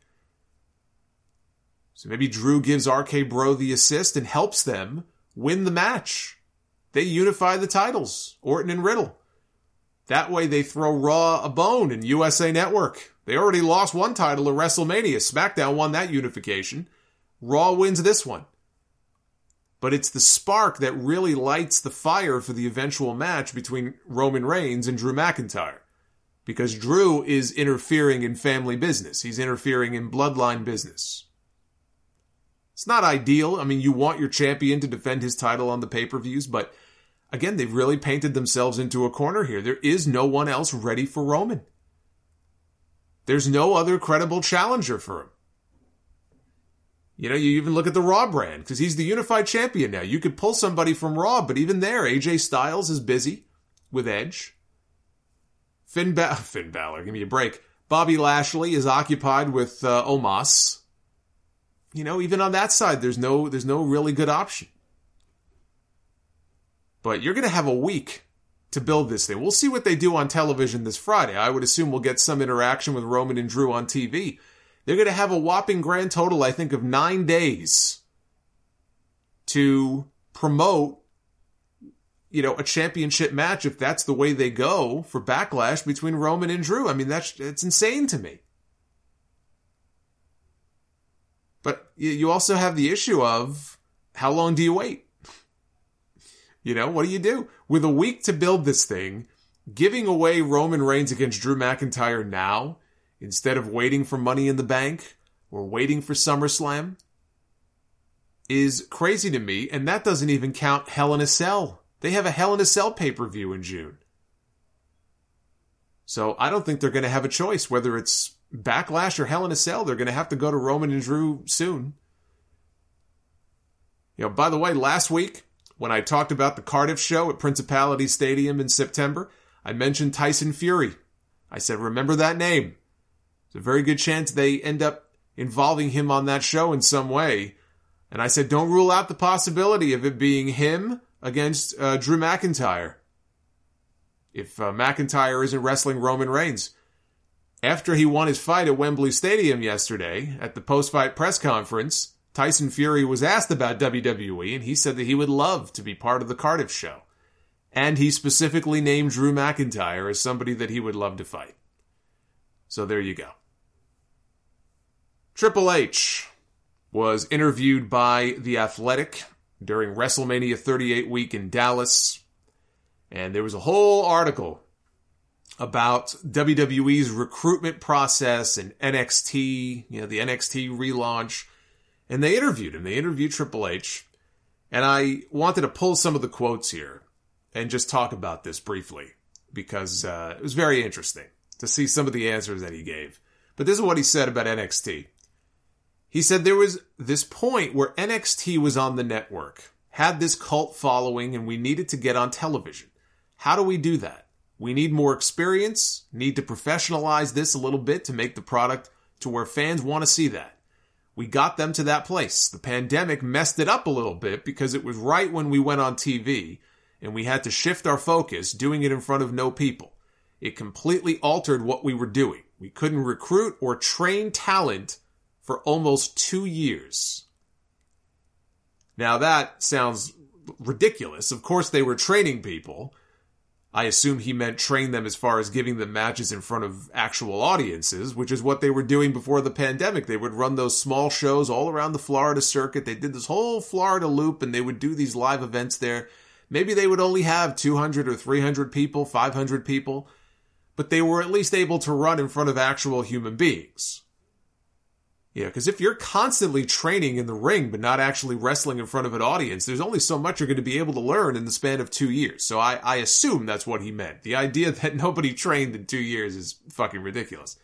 So maybe Drew gives R K Bro the assist and helps them win the match. They unify the titles, Orton and Riddle. That way they throw Raw a bone in U S A Network. They already lost one title at WrestleMania. SmackDown won that unification. Raw wins this one. But it's the spark that really lights the fire for the eventual match between Roman Reigns and Drew McIntyre. Because Drew is interfering in family business. He's interfering in bloodline business. It's not ideal. I mean, you want your champion to defend his title on the pay-per-views, but again, they've really painted themselves into a corner here. There is no one else ready for Roman. There's no other credible challenger for him. You know, you even look at the Raw brand, because he's the unified champion now. You could pull somebody from Raw, but even there, A J Styles is busy with Edge. Finn, ba- Finn Balor, give me a break. Bobby Lashley is occupied with uh, Omos. You know, even on that side, there's no there's no really good option. But you're going to have a week to build this thing. We'll see what they do on television this Friday. I would assume we'll get some interaction with Roman and Drew on T V. They're going to have a whopping grand total, I think, of nine days to promote, you know, a championship match if that's the way they go for Backlash between Roman and Drew. I mean, that's it's insane to me. But you also have the issue of how long do you wait? You know, what do you do? With a week to build this thing, giving away Roman Reigns against Drew McIntyre now, instead of waiting for Money in the Bank or waiting for SummerSlam, is crazy to me. And that doesn't even count Hell in a Cell. They have a Hell in a Cell pay-per-view in June. So I don't think they're going to have a choice, whether it's Backlash or Hell in a Cell, they're going to have to go to Roman and Drew soon. You know, by the way, last week, when I talked about the Cardiff show at Principality Stadium in September, I mentioned Tyson Fury. I said, remember that name. There's a very good chance they end up involving him on that show in some way. And I said, don't rule out the possibility of it being him against uh, Drew McIntyre. If uh, McIntyre isn't wrestling Roman Reigns. After he won his fight at Wembley Stadium yesterday, at the post-fight press conference, Tyson Fury was asked about W W E, and he said that he would love to be part of the Cardiff show. And he specifically named Drew McIntyre as somebody that he would love to fight. So there you go. Triple H was interviewed by The Athletic during WrestleMania thirty-eight week in Dallas. And there was a whole article about W W E's recruitment process and N X T, you know, the N X T relaunch. And they interviewed him. They interviewed Triple H. And I wanted to pull some of the quotes here and just talk about this briefly because uh, it was very interesting to see some of the answers that he gave. But this is what he said about N X T. He said there was this point where N X T was on the network, had this cult following, and we needed to get on television. How do we do that? We need more experience, need to professionalize this a little bit to make the product to where fans want to see that. We got them to that place. The pandemic messed it up a little bit because it was right when we went on T V and we had to shift our focus, doing it in front of no people. It completely altered what we were doing. We couldn't recruit or train talent for almost two years. Now that sounds ridiculous. Of course they were training people. I assume he meant train them as far as giving them matches in front of actual audiences, which is what they were doing before the pandemic. They would run those small shows all around the Florida circuit. They did this whole Florida loop and they would do these live events there. Maybe they would only have two hundred or three hundred people, five hundred people, but they were at least able to run in front of actual human beings. Yeah, because if you're constantly training in the ring but not actually wrestling in front of an audience, there's only so much you're going to be able to learn in the span of two years. So I, I assume that's what he meant. The idea that nobody trained in two years is fucking ridiculous.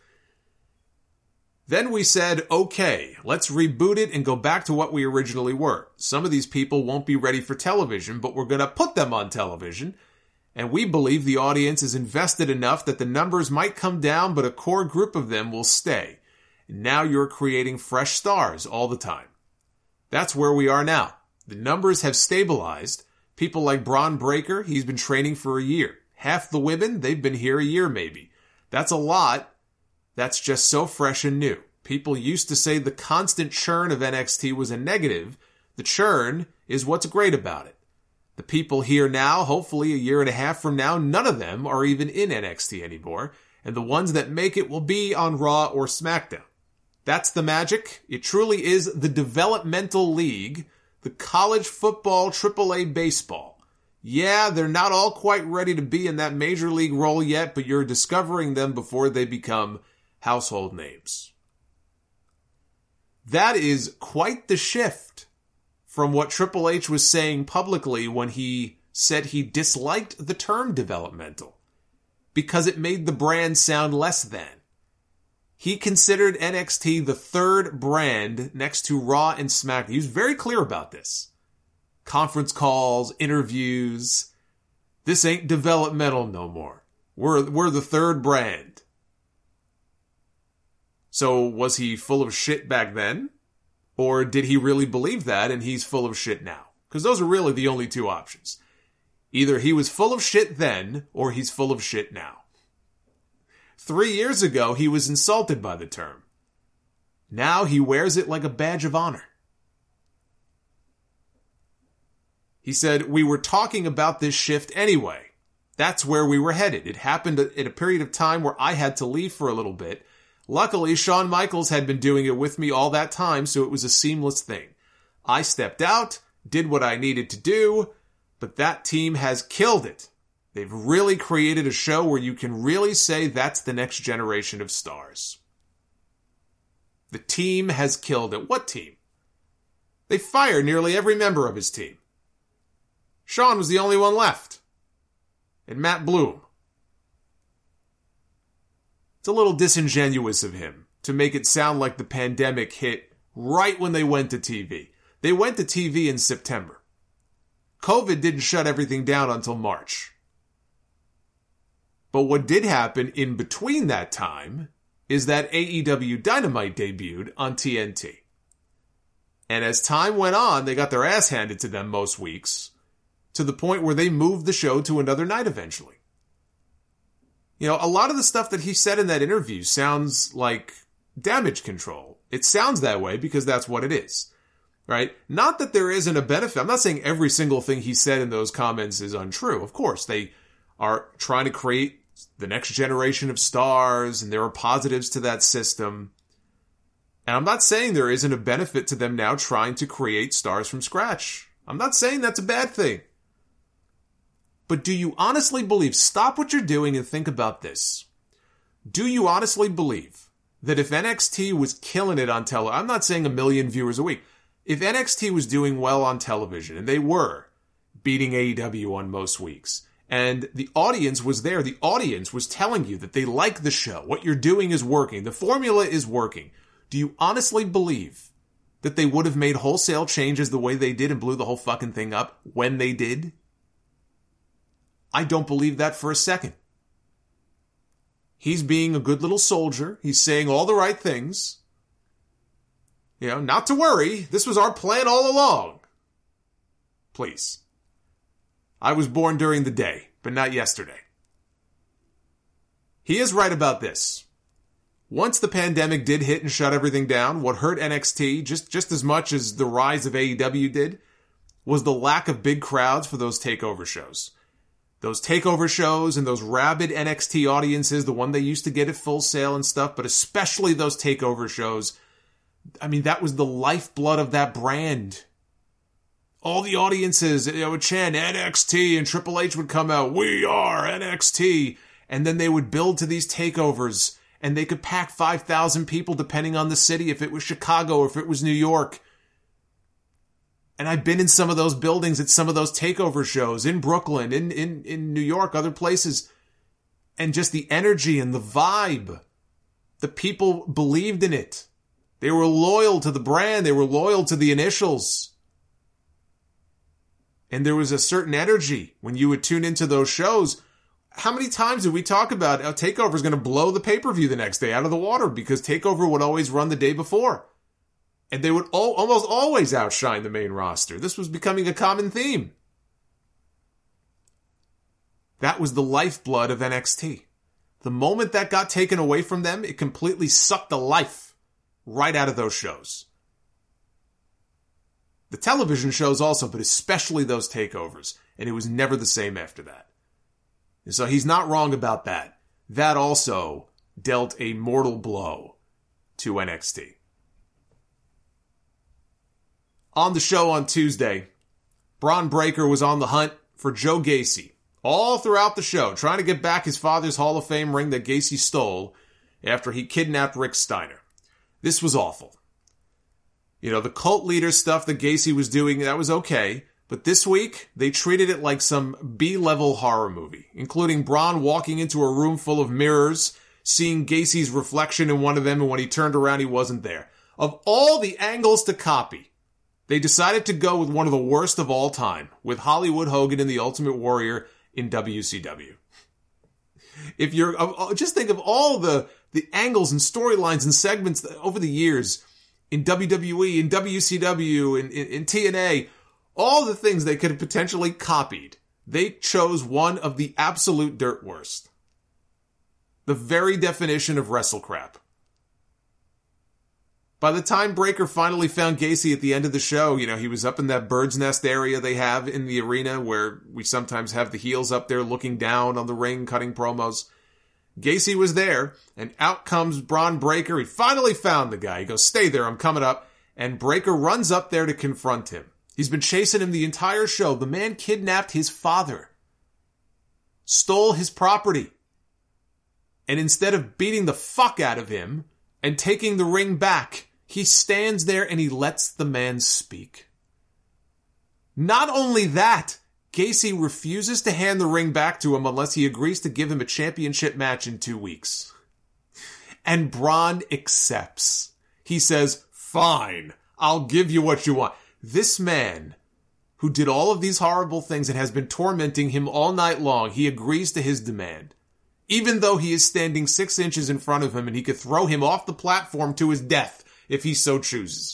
Then we said, okay, let's reboot it and go back to what we originally were. Some of these people won't be ready for television, but we're going to put them on television. And we believe the audience is invested enough that the numbers might come down, but a core group of them will stay. Now you're creating fresh stars all the time. That's where we are now. The numbers have stabilized. People like Braun Breaker, he's been training for a year. Half the women, they've been here a year maybe. That's a lot. That's just so fresh and new. People used to say the constant churn of N X T was a negative. The churn is what's great about it. The people here now, hopefully a year and a half from now, none of them are even in N X T anymore. And the ones that make it will be on Raw or SmackDown. That's the magic. It truly is the developmental league, the college football triple A baseball. Yeah, they're not all quite ready to be in that major league role yet, but you're discovering them before they become household names. That is quite the shift from what Triple H was saying publicly when he said he disliked the term developmental because it made the brand sound less than. He considered N X T the third brand next to Raw and SmackDown. He was very clear about this. Conference calls, interviews. This ain't developmental no more. We're, we're the third brand. So was he full of shit back then? Or did he really believe that and he's full of shit now? Because those are really the only two options. Either he was full of shit then, or he's full of shit now. Three years ago, he was insulted by the term. Now he wears it like a badge of honor. He said, we were talking about this shift anyway. That's where we were headed. It happened at a period of time where I had to leave for a little bit. Luckily, Shawn Michaels had been doing it with me all that time, so it was a seamless thing. I stepped out, did what I needed to do, but that team has killed it. They've really created a show where you can really say that's the next generation of stars. The team has killed it. What team? They fired nearly every member of his team. Shawn was the only one left. And Matt Bloom. It's a little disingenuous of him to make it sound like the pandemic hit right when they went to T V. They went to T V in September. COVID didn't shut everything down until March. But what did happen in between that time is that A E W Dynamite debuted on T N T. And as time went on, they got their ass handed to them most weeks, to the point where they moved the show to another night eventually. You know, a lot of the stuff that he said in that interview sounds like damage control. It sounds that way because that's what it is, right? Not that there isn't a benefit. I'm not saying every single thing he said in those comments is untrue. Of course, they are trying to create the next generation of stars, and there are positives to that system. And I'm not saying there isn't a benefit to them now trying to create stars from scratch. I'm not saying that's a bad thing. But do you honestly believe, stop what you're doing and think about this. Do you honestly believe that if N X T was killing it on television, I'm not saying a million viewers a week, if N X T was doing well on television, and they were beating A E W on most weeks, and the audience was there, the audience was telling you that they like the show, what you're doing is working, the formula is working, do you honestly believe that they would have made wholesale changes the way they did and blew the whole fucking thing up when they did? I don't believe that for a second. He's being a good little soldier. He's saying all the right things. You know, not to worry. This was our plan all along. Please. I was born during the day, but not yesterday. He is right about this. Once the pandemic did hit and shut everything down, what hurt N X T just, just as much as the rise of A E W did was the lack of big crowds for those takeover shows. Those takeover shows and those rabid N X T audiences, the one they used to get at Full Sail and stuff, but especially those takeover shows, I mean, that was the lifeblood of that brand. All the audiences, you know, would chant N X T, and Triple H would come out, "We are N X T," and then they would build to these takeovers, and they could pack five thousand people depending on the city, if it was Chicago or if it was New York. And I've been in some of those buildings at some of those takeover shows in Brooklyn, in, in, in New York, other places. And just the energy and the vibe. The people believed in it. They were loyal to the brand. They were loyal to the initials. And there was a certain energy when you would tune into those shows. How many times did we talk about how TakeOver is going to blow the pay-per-view the next day out of the water because TakeOver would always run the day before? And they would all, almost always outshine the main roster. This was becoming a common theme. That was the lifeblood of N X T. The moment that got taken away from them, it completely sucked the life right out of those shows. The television shows also, but especially those takeovers. And it was never the same after that. And so he's not wrong about that. That also dealt a mortal blow to N X T. On the show on Tuesday, Bron Breakker was on the hunt for Joe Gacy all throughout the show, trying to get back his father's Hall of Fame ring that Gacy stole after he kidnapped Rick Steiner. This was awful. You know, the cult leader stuff that Gacy was doing, that was okay. But this week, they treated it like some B-level horror movie, including Bron walking into a room full of mirrors, seeing Gacy's reflection in one of them, and when he turned around, he wasn't there. Of all the angles to copy, they decided to go with one of the worst of all time, with Hollywood Hogan and the Ultimate Warrior in W C W. If you're, just think of all the, the angles and storylines and segments over the years in W W E, in W C W, in, in, in T N A, all the things they could have potentially copied. They chose one of the absolute dirt worst. The very definition of wrestle crap. By the time Breakker finally found Gacy at the end of the show, you know, he was up in that bird's nest area they have in the arena where we sometimes have the heels up there looking down on the ring, cutting promos. Gacy was there, and out comes Bron Breakker. He finally found the guy. He goes, "Stay there, I'm coming up." And Breakker runs up there to confront him. He's been chasing him the entire show. The man kidnapped his father. Stole his property. And instead of beating the fuck out of him and taking the ring back, he stands there and he lets the man speak. Not only that, Gacy refuses to hand the ring back to him unless he agrees to give him a championship match in two weeks. And Braun accepts. He says, fine, I'll give you what you want. This man, who did all of these horrible things and has been tormenting him all night long, he agrees to his demand. Even though he is standing six inches in front of him and he could throw him off the platform to his death if he so chooses.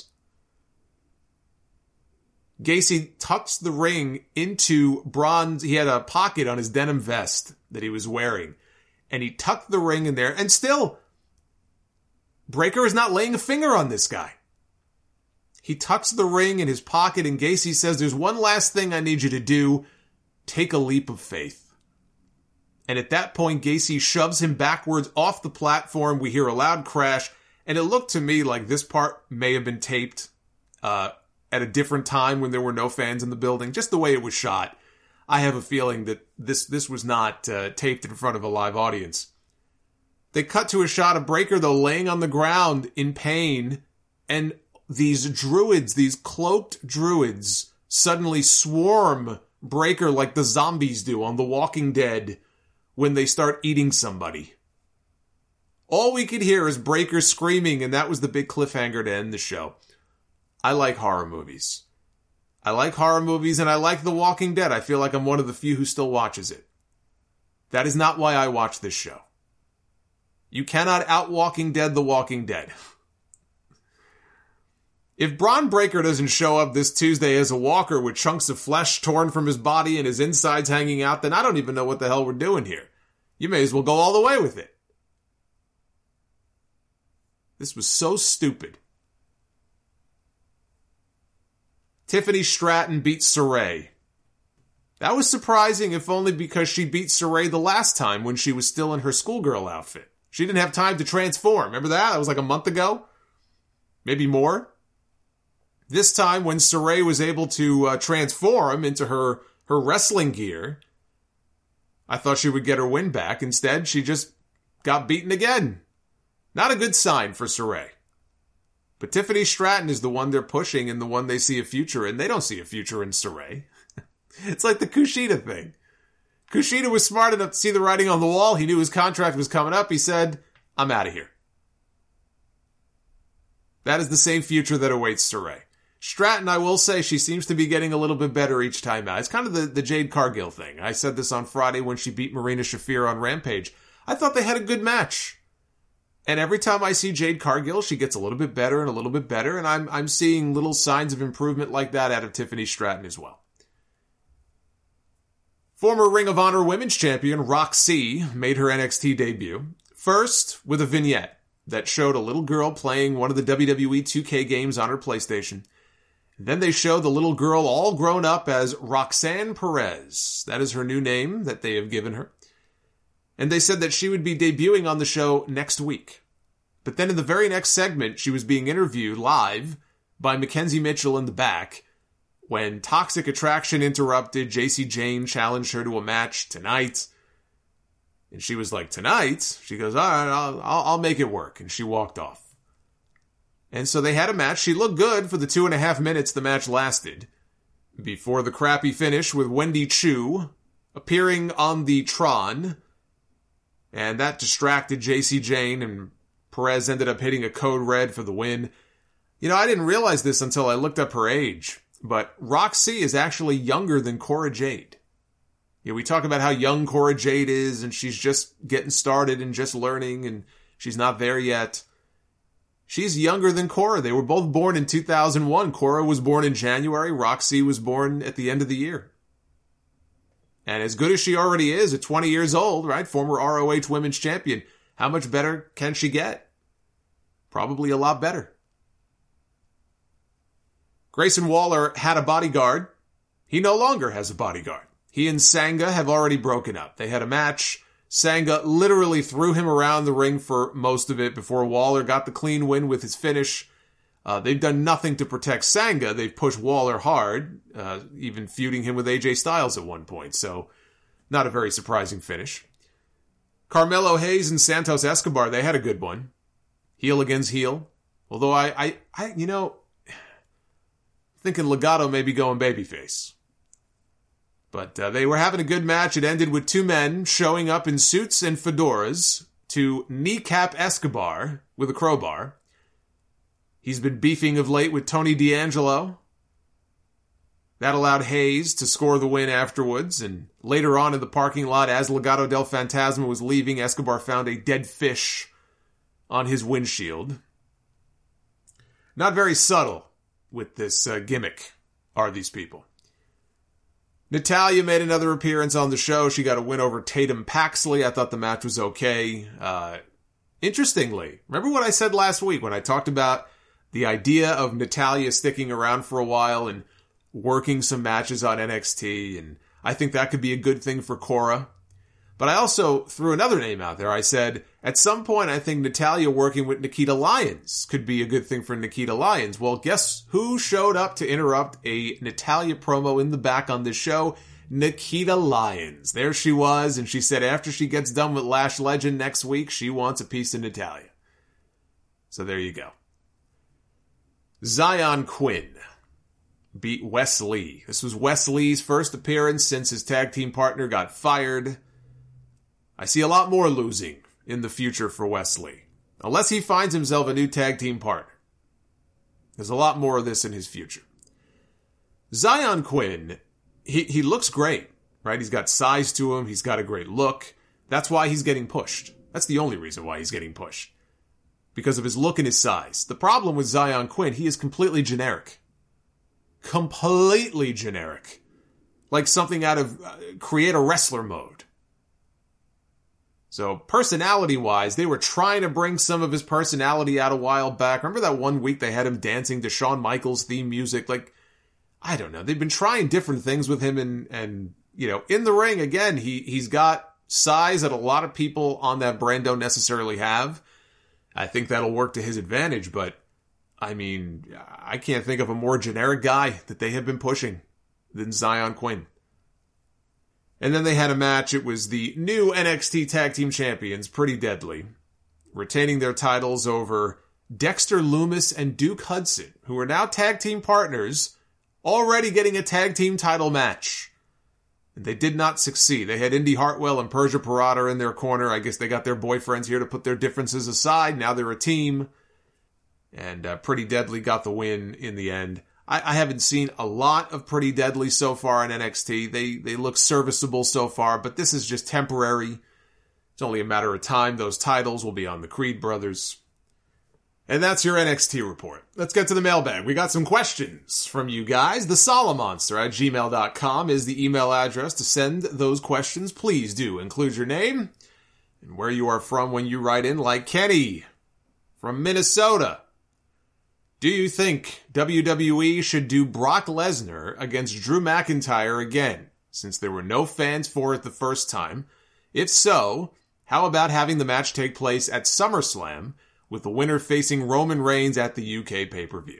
Gacy tucks the ring into Braun's, he had a pocket on his denim vest that he was wearing, and he tucked the ring in there, and still, Breakker is not laying a finger on this guy. He tucks the ring in his pocket, and Gacy says, there's one last thing I need you to do. Take a leap of faith. And at that point, Gacy shoves him backwards off the platform. We hear a loud crash, and it looked to me like this part may have been taped uh, at a different time when there were no fans in the building. Just the way it was shot, I have a feeling that this, this was not uh, taped in front of a live audience. They cut to a shot of Breakker, though, laying on the ground in pain, and these druids, these cloaked druids, suddenly swarm Breakker like the zombies do on The Walking Dead when they start eating somebody. All we could hear is Breakker screaming, and that was the big cliffhanger to end the show. I like horror movies. I like horror movies, and I like The Walking Dead. I feel like I'm one of the few who still watches it. That is not why I watch this show. You cannot out-Walking Dead The Walking Dead. If Bron Breakker doesn't show up this Tuesday as a walker with chunks of flesh torn from his body and his insides hanging out, then I don't even know what the hell we're doing here. You may as well go all the way with it. This was so stupid. Tiffany Stratton beat Sarray. That was surprising, if only because she beat Sarray the last time when she was still in her schoolgirl outfit. She didn't have time to transform. Remember that? That was like a month ago? Maybe more? This time, when Sarray was able to uh, transform into her, her wrestling gear, I thought she would get her win back. Instead, she just got beaten again. Not a good sign for Sarray. But Tiffany Stratton is the one they're pushing and the one they see a future in. They don't see a future in Sarray. It's like the Kushida thing. Kushida was smart enough to see the writing on the wall. He knew his contract was coming up. He said, I'm out of here. That is the same future that awaits Sarray. Stratton, I will say, she seems to be getting a little bit better each time out. It's kind of the, the Jade Cargill thing. I said this on Friday when she beat Marina Shafir on Rampage. I thought they had a good match. And every time I see Jade Cargill, she gets a little bit better and a little bit better, and I'm I'm seeing little signs of improvement like that out of Tiffany Stratton as well. Former Ring of Honor Women's Champion Roxy made her N X T debut, first with a vignette that showed a little girl playing one of the W W E two K games on her PlayStation. Then they showed the little girl all grown up as Roxanne Perez. That is her new name that they have given her. And they said that she would be debuting on the show next week. But then in the very next segment, she was being interviewed live by Mackenzie Mitchell in the back when Toxic Attraction interrupted. J C Jane challenged her to a match tonight. And she was like, tonight? She goes, all right, I'll, I'll, I'll make it work. And she walked off. And so they had a match. She looked good for the two and a half minutes the match lasted, before the crappy finish with Wendy Chu appearing on the Tron. And that distracted J C Jane, and Perez ended up hitting a code red for the win. You know, I didn't realize this until I looked up her age, but Roxy is actually younger than Cora Jade. You know, we talk about how young Cora Jade is, and she's just getting started and just learning, and she's not there yet. She's younger than Cora. They were both born in two thousand one. Cora was born in January. Roxy was born at the end of the year. And as good as she already is at twenty years old, right? Former R O H Women's Champion. How much better can she get? Probably a lot better. Grayson Waller had a bodyguard. He no longer has a bodyguard. He and Sanga have already broken up. They had a match. Sanga literally threw him around the ring for most of it before Waller got the clean win with his finish. Uh, they've done nothing to protect Sanga. They've pushed Waller hard, uh, even feuding him with A J Styles at one point. So, not a very surprising finish. Carmelo Hayes and Santos Escobar, they had a good one. Heel against heel. Although I, I, I you know, thinking Legado may be going babyface. But uh, they were having a good match. It ended with two men showing up in suits and fedoras to kneecap Escobar with a crowbar. He's been beefing of late with Tony D'Angelo. That allowed Hayes to score the win afterwards, and later on in the parking lot, as Legado del Fantasma was leaving, Escobar found a dead fish on his windshield. Not very subtle with this uh, gimmick are these people. Natalya made another appearance on the show. She got a win over Tatum Paxley. I thought the match was okay. Uh, interestingly, remember what I said last week when I talked about the idea of Natalya sticking around for a while and working some matches on N X T, and I think that could be a good thing for Cora. But I also threw another name out there. I said, at some point, I think Natalya working with Nikita Lyons could be a good thing for Nikita Lyons. Well, guess who showed up to interrupt a Natalya promo in the back on this show? Nikita Lyons. There she was, and she said after she gets done with Lash Legend next week, she wants a piece of Natalya. So there you go. Zion Quinn beat Wes Lee. This was Wes Lee's first appearance since his tag team partner got fired. I see a lot more losing in the future for Wes Lee, unless he finds himself a new tag team partner. There's a lot more of this in his future. Zion Quinn, he, he looks great, right? He's got size to him. He's got a great look. That's why he's getting pushed. That's the only reason why he's getting pushed. Because of his look and his size. The problem with Zion Quinn, he is completely generic. Completely generic. Like something out of uh, Create a Wrestler mode. So personality-wise, they were trying to bring some of his personality out a while back. Remember that one week they had him dancing to Shawn Michaels theme music? Like, I don't know. They've been trying different things with him, and, and you know, in the ring, again, he, he's got size that a lot of people on that brand don't necessarily have. I think that'll work to his advantage, but I mean, I can't think of a more generic guy that they have been pushing than Zion Quinn. And then they had a match. It was the new N X T Tag Team Champions, Pretty Deadly, retaining their titles over Dexter Lumis and Duke Hudson, who are now tag team partners, already getting a tag team title match. And they did not succeed. They had Indy Hartwell and Persia Pirotta in their corner. I guess they got their boyfriends here to put their differences aside. Now they're a team. And uh, Pretty Deadly got the win in the end. I, I haven't seen a lot of Pretty Deadly so far in N X T. They they look serviceable so far, but this is just temporary. It's only a matter of time. Those titles will be on the Creed brothers. And that's your N X T report. Let's get to the mailbag. We got some questions from you guys. The Solomonster at gmail dot com is the email address to send those questions. Please do include your name and where you are from when you write in, like Kenny from Minnesota. Do you think W W E should do Brock Lesnar against Drew McIntyre again, since there were no fans for it the first time? If so, how about having the match take place at SummerSlam, with the winner facing Roman Reigns at the U K pay-per-view?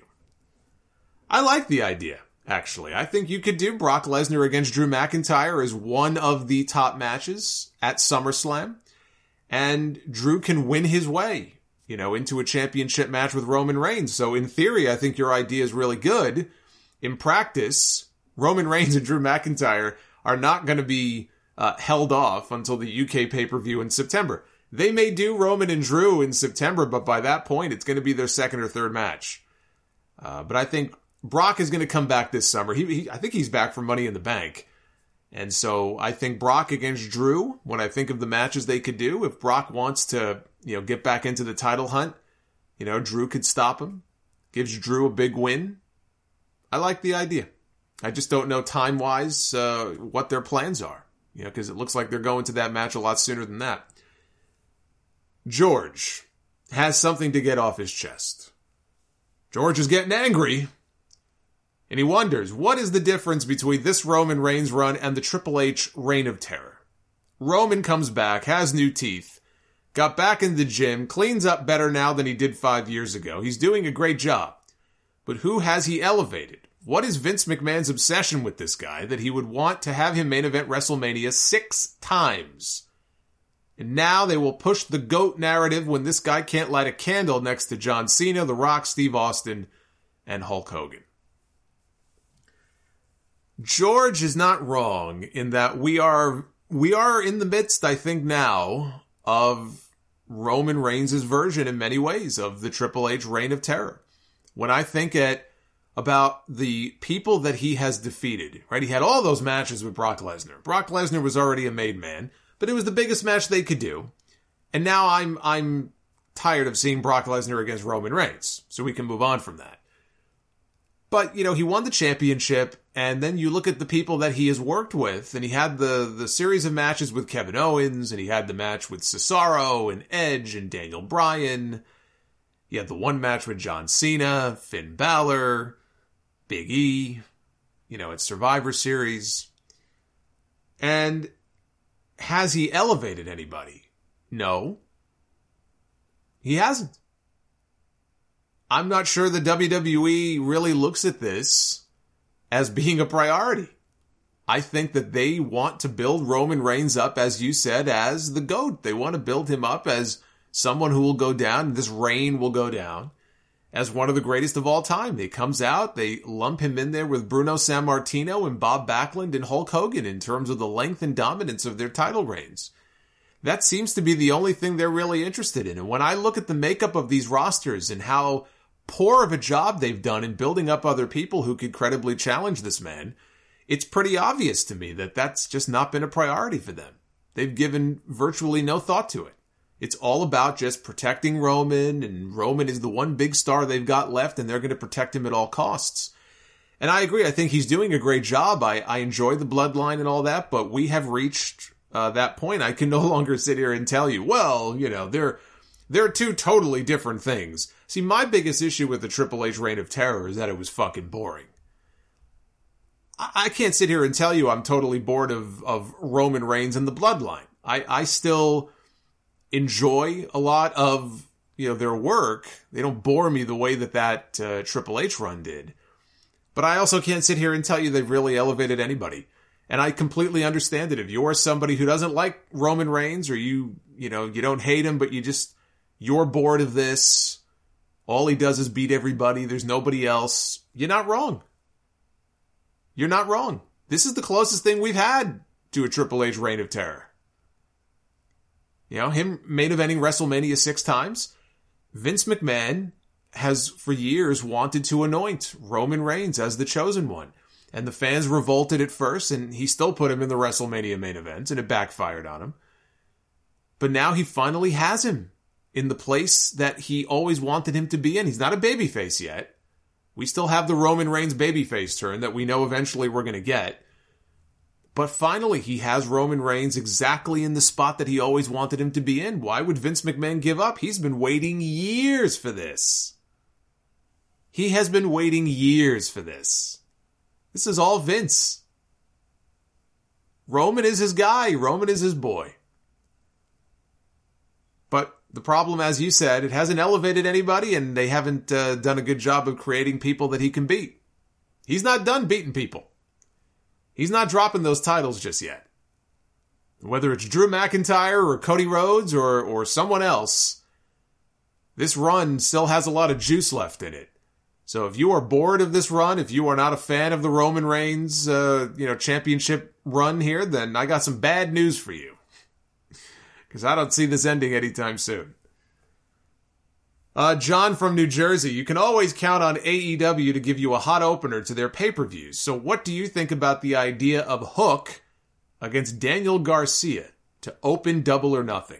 I like the idea, actually. I think you could do Brock Lesnar against Drew McIntyre as one of the top matches at SummerSlam, and Drew can win his way, you know, into a championship match with Roman Reigns. So in theory, I think your idea is really good. In practice, Roman Reigns and Drew McIntyre are not going to be uh, held off until the U K pay-per-view in September. They may do Roman and Drew in September, but by that point, it's going to be their second or third match. Uh, but I think Brock is going to come back this summer. He, he, I think he's back for Money in the Bank. And so I think Brock against Drew, when I think of the matches they could do, if Brock wants to, you know, get back into the title hunt, you know, Drew could stop him. Gives Drew a big win. I like the idea. I just don't know time-wise uh, what their plans are. You know, because it looks like they're going to that match a lot sooner than that. George has something to get off his chest. George is getting angry. And he wonders, what is the difference between this Roman Reigns run and the Triple H Reign of Terror? Roman comes back, has new teeth, got back in the gym, cleans up better now than he did five years ago. He's doing a great job. But who has he elevated? What is Vince McMahon's obsession with this guy that he would want to have him main event WrestleMania six times? And now they will push the GOAT narrative when this guy can't light a candle next to John Cena, The Rock, Steve Austin, and Hulk Hogan. George is not wrong in that we are we are in the midst, I think now, of Roman Reigns' version in many ways of the Triple H reign of terror. When I think at about the people that he has defeated, right? He had all those matches with Brock Lesnar. Brock Lesnar was already a made man, but it was the biggest match they could do. And now I'm I'm tired of seeing Brock Lesnar against Roman Reigns, so we can move on from that. But, you know, he won the championship, and then you look at the people that he has worked with, and he had the, the series of matches with Kevin Owens, and he had the match with Cesaro, and Edge, and Daniel Bryan. He had the one match with John Cena, Finn Balor, Big E, you know, at Survivor Series. And has he elevated anybody? No. He hasn't. I'm not sure the W W E really looks at this as being a priority. I think that they want to build Roman Reigns up, as you said, as the GOAT. They want to build him up as someone who will go down, this reign will go down, as one of the greatest of all time. He comes out, they lump him in there with Bruno Sammartino and Bob Backlund and Hulk Hogan in terms of the length and dominance of their title reigns. That seems to be the only thing they're really interested in. And when I look at the makeup of these rosters and how poor of a job they've done in building up other people who could credibly challenge this man, it's pretty obvious to me that that's just not been a priority for them. They've given virtually no thought to it. It's all about just protecting Roman, and Roman is the one big star they've got left, and they're going to protect him at all costs. And I agree. I think he's doing a great job. I, I enjoy the bloodline and all that, but we have reached uh, that point. I can no longer sit here and tell you, well, you know, they're they're two totally different things. See, my biggest issue with the Triple H Reign of Terror is that it was fucking boring. I, I can't sit here and tell you I'm totally bored of, of Roman Reigns and the bloodline. I, I still enjoy a lot of, you know, their work. They don't bore me the way that that uh, Triple H run did. But I also can't sit here and tell you they've really elevated anybody. And I completely understand it. If you're somebody who doesn't like Roman Reigns, or you, you know, you don't hate him, but you just, you're bored of this, all he does is beat everybody, there's nobody else, you're not wrong. You're not wrong. This is the closest thing we've had to a Triple H Reign of Terror. You know, him main eventing WrestleMania six times. Vince McMahon has for years wanted to anoint Roman Reigns as the chosen one. And the fans revolted at first, and he still put him in the WrestleMania main event, and it backfired on him. But now he finally has him in the place that he always wanted him to be in. He's not a babyface yet. We still have the Roman Reigns babyface turn that we know eventually we're going to get. But finally, he has Roman Reigns exactly in the spot that he always wanted him to be in. Why would Vince McMahon give up? He's been waiting years for this. He has been waiting years for this. This is all Vince. Roman is his guy. Roman is his boy. But the problem, as you said, it hasn't elevated anybody, and they haven't uh, done a good job of creating people that he can beat. He's not done beating people. He's not dropping those titles just yet. Whether it's Drew McIntyre or Cody Rhodes or, or someone else, this run still has a lot of juice left in it. So if you are bored of this run, if you are not a fan of the Roman Reigns uh, you know, championship run here, then I got some bad news for you. Because I don't see this ending anytime soon. Uh, John from New Jersey, you can always count on A E W to give you a hot opener to their pay-per-views. So what do you think about the idea of Hook against Daniel Garcia to open Double or Nothing?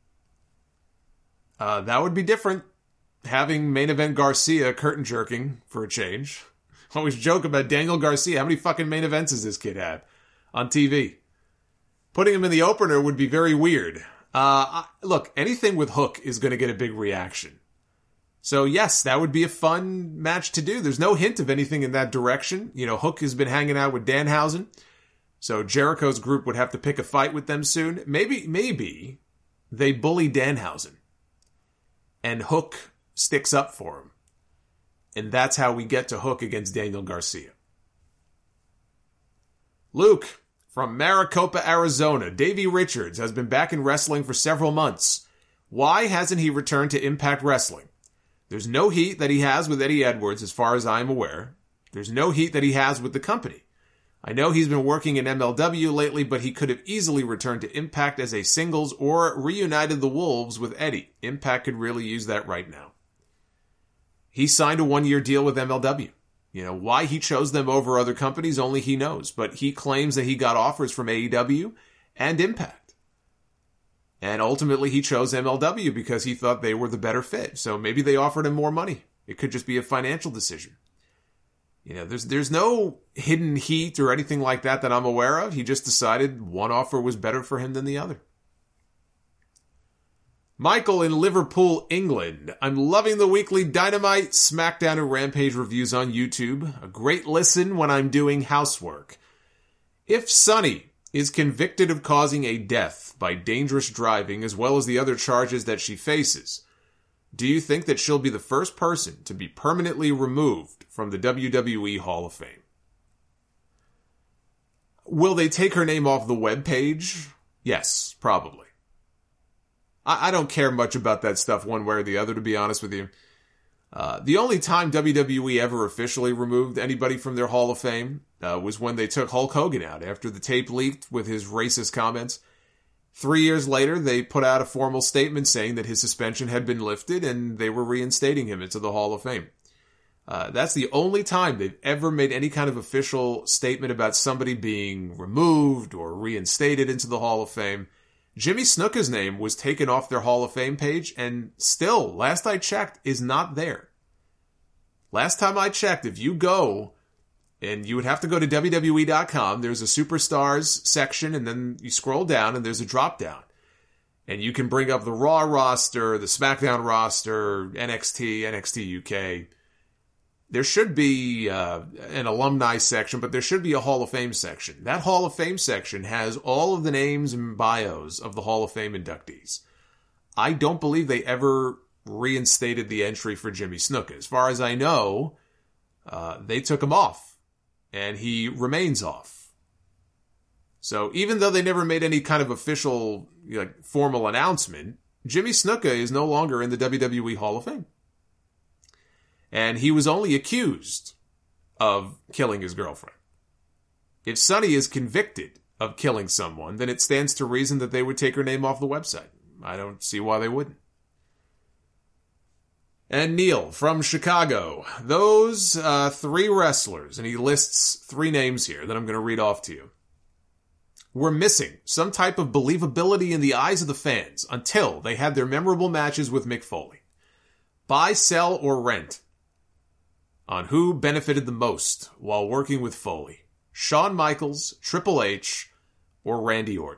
Uh, that would be different. Having main event Garcia curtain jerking for a change. I always joke about Daniel Garcia. How many fucking main events does this kid have on T V? Putting him in the opener would be very weird. Uh, look, anything with Hook is going to get a big reaction. So yes, that would be a fun match to do. There's no hint of anything in that direction. You know, Hook has been hanging out with Danhausen. So Jericho's group would have to pick a fight with them soon. Maybe, maybe they bully Danhausen. And Hook sticks up for him. And that's how we get to Hook against Daniel Garcia. Luke from Maricopa, Arizona. Davey Richards has been back in wrestling for several months. Why hasn't he returned to Impact Wrestling? There's no heat that he has with Eddie Edwards, as far as I'm aware. There's no heat that he has with the company. I know he's been working in M L W lately, but he could have easily returned to Impact as a singles or reunited the Wolves with Eddie. Impact could really use that right now. He signed a one-year deal with M L W. You know, why he chose them over other companies, only he knows. But he claims that he got offers from A E W and Impact. And ultimately he chose M L W because he thought they were the better fit. So maybe they offered him more money. It could just be a financial decision. You know, there's there's no hidden heat or anything like that that I'm aware of. He just decided one offer was better for him than the other. Michael in Liverpool, England. I'm loving the weekly Dynamite, SmackDown, and Rampage reviews on YouTube. A great listen when I'm doing housework. If Sunny is convicted of causing a death by dangerous driving as well as the other charges that she faces, do you think that she'll be the first person to be permanently removed from the W W E Hall of Fame? Will they take her name off the webpage? Yes, probably. I, I don't care much about that stuff one way or the other, to be honest with you. Uh, the only time W W E ever officially removed anybody from their Hall of Fame uh, was when they took Hulk Hogan out after the tape leaked with his racist comments. Three years later, they put out a formal statement saying that his suspension had been lifted and they were reinstating him into the Hall of Fame. Uh, that's the only time they've ever made any kind of official statement about somebody being removed or reinstated into the Hall of Fame. Jimmy Snuka's name was taken off their Hall of Fame page and still, last I checked, is not there. Last time I checked, if you go, and you would have to go to W W E dot com, there's a Superstars section, and then you scroll down, and there's a drop-down. And you can bring up the Raw roster, the SmackDown roster, N X T, N X T U K. There should be uh, an alumni section, but there should be a Hall of Fame section. That Hall of Fame section has all of the names and bios of the Hall of Fame inductees. I don't believe they ever reinstated the entry for Jimmy Snuka. As far as I know, uh, they took him off, and he remains off. So even though they never made any kind of official, like, formal announcement, Jimmy Snuka is no longer in the W W E Hall of Fame. And he was only accused of killing his girlfriend. If Sunny is convicted of killing someone, then it stands to reason that they would take her name off the website. I don't see why they wouldn't. And Neil from Chicago. Those uh, three wrestlers, and he lists three names here that I'm going to read off to you, were missing some type of believability in the eyes of the fans until they had their memorable matches with Mick Foley. Buy, sell, or rent on who benefited the most while working with Foley. Shawn Michaels, Triple H, or Randy Orton.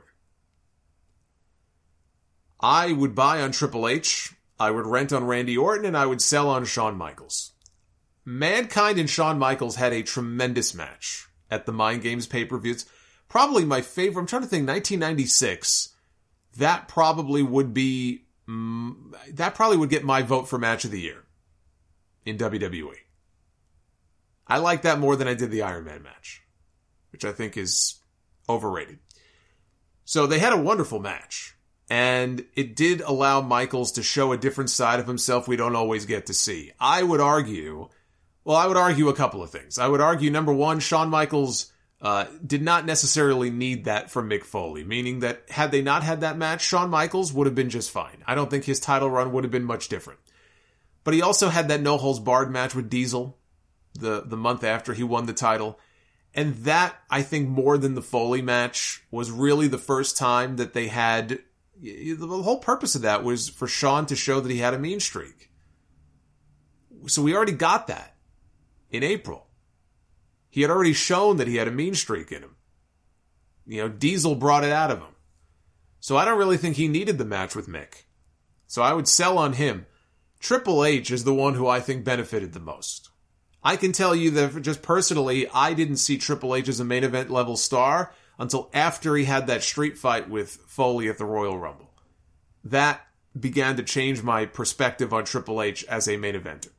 I would buy on Triple H, I would rent on Randy Orton, and I would sell on Shawn Michaels. Mankind and Shawn Michaels had a tremendous match at the Mind Games pay-per-view. It's probably my favorite. I'm trying to think, nineteen ninety-six. That probably would be, mm, that probably would get my vote for match of the year in W W E. I like that more than I did the Iron Man match, which I think is overrated. So they had a wonderful match, and it did allow Michaels to show a different side of himself we don't always get to see. I would argue, well, I would argue a couple of things. I would argue, number one, Shawn Michaels uh, did not necessarily need that from Mick Foley, meaning that had they not had that match, Shawn Michaels would have been just fine. I don't think his title run would have been much different. But he also had that no-holds-barred match with Diesel the the month after he won the title. And that, I think, more than the Foley match, was really the first time that they had... The whole purpose of that was for Shawn to show that he had a mean streak. So we already got that in April. He had already shown that he had a mean streak in him. You know, Diesel brought it out of him. So I don't really think he needed the match with Mick. So I would sell on him. Triple H is the one who I think benefited the most. I can tell you that just personally, I didn't see Triple H as a main event level star until after he had that street fight with Foley at the Royal Rumble. That began to change my perspective on Triple H as a main eventer.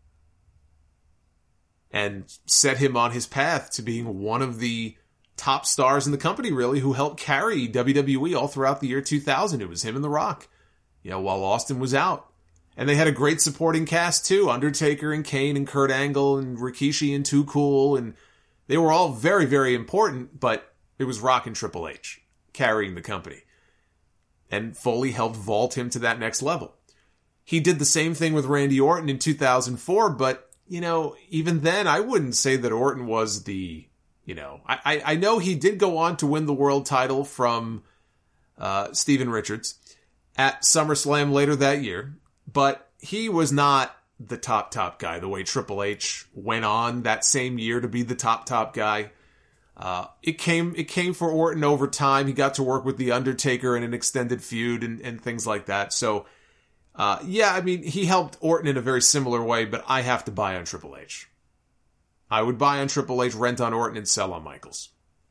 And set him on his path to being one of the top stars in the company, really, who helped carry W W E all throughout the year two thousand. It was him and The Rock, you know, while Austin was out. And they had a great supporting cast, too. Undertaker and Kane and Kurt Angle and Rikishi and Too Cool and They were all very, very important, but it was Rock and Triple H carrying the company. And Foley helped vault him to that next level. He did the same thing with Randy Orton in two thousand four, but, you know, even then, I wouldn't say that Orton was the, you know, I, I, I know he did go on to win the world title from uh, Steven Richards at SummerSlam later that year, but he was not the top, top guy, the way Triple H went on that same year to be the top, top guy. Uh, it came, it came for Orton over time. He got to work with The Undertaker in an extended feud and, and things like that. So, uh, yeah, I mean, he helped Orton in a very similar way, but I have to buy on Triple H. I would buy on Triple H, rent on Orton, and sell on Michaels.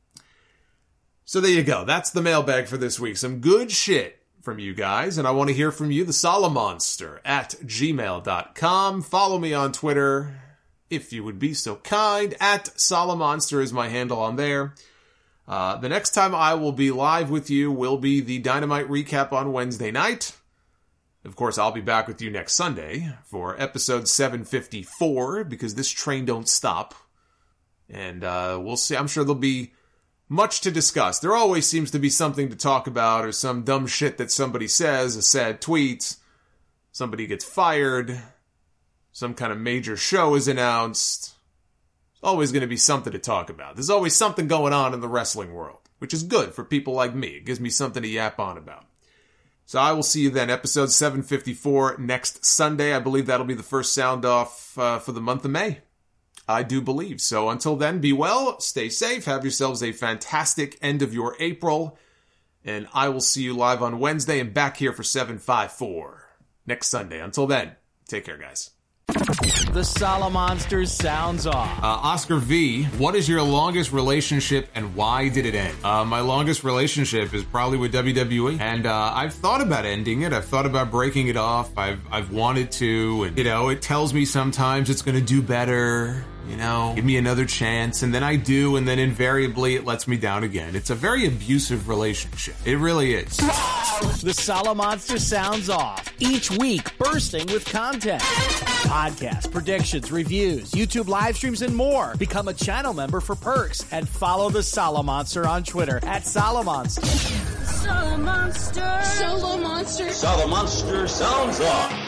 So there you go. That's the mailbag for this week. Some good shit from you guys, and I want to hear from you, the Solomonster at gmail dot com. Follow me on Twitter, if you would be so kind. At Solomonster is my handle on there. Uh, the next time I will be live with you will be the Dynamite recap on Wednesday night. Of course, I'll be back with you next Sunday for episode seven fifty-four, because this train don't stop. And uh, we'll see. I'm sure there'll be much to discuss. There always seems to be something to talk about, or some dumb shit that somebody says, a sad tweet, somebody gets fired, some kind of major show is announced. There's always going to be something to talk about. There's always something going on in the wrestling world, which is good for people like me. It gives me something to yap on about. So I will see you then, episode seven fifty-four next Sunday. I believe that'll be the first sound off uh, for the month of May. I do believe. So until then, be well, stay safe, have yourselves a fantastic end of your April, and I will see you live on Wednesday and back here for seven fifty-four next Sunday. Until then, take care, guys. The Solomonsters sounds off. Uh, Oscar V, what is your longest relationship and why did it end? Uh, my longest relationship is probably with W W E, and uh, I've thought about ending it. I've thought about breaking it off. I've I've wanted to, and you know, it tells me sometimes it's going to do better. You know, give me another chance, and then I do, and then invariably it lets me down again. It's a very abusive relationship. It really is. The Solomonster sounds off. Each week, bursting with content. Podcasts, predictions, reviews, YouTube live streams, and more. Become a channel member for perks, and follow the Solomonster on Twitter at Solomonster. Solomonster. Solomonster. Solomonster sounds off.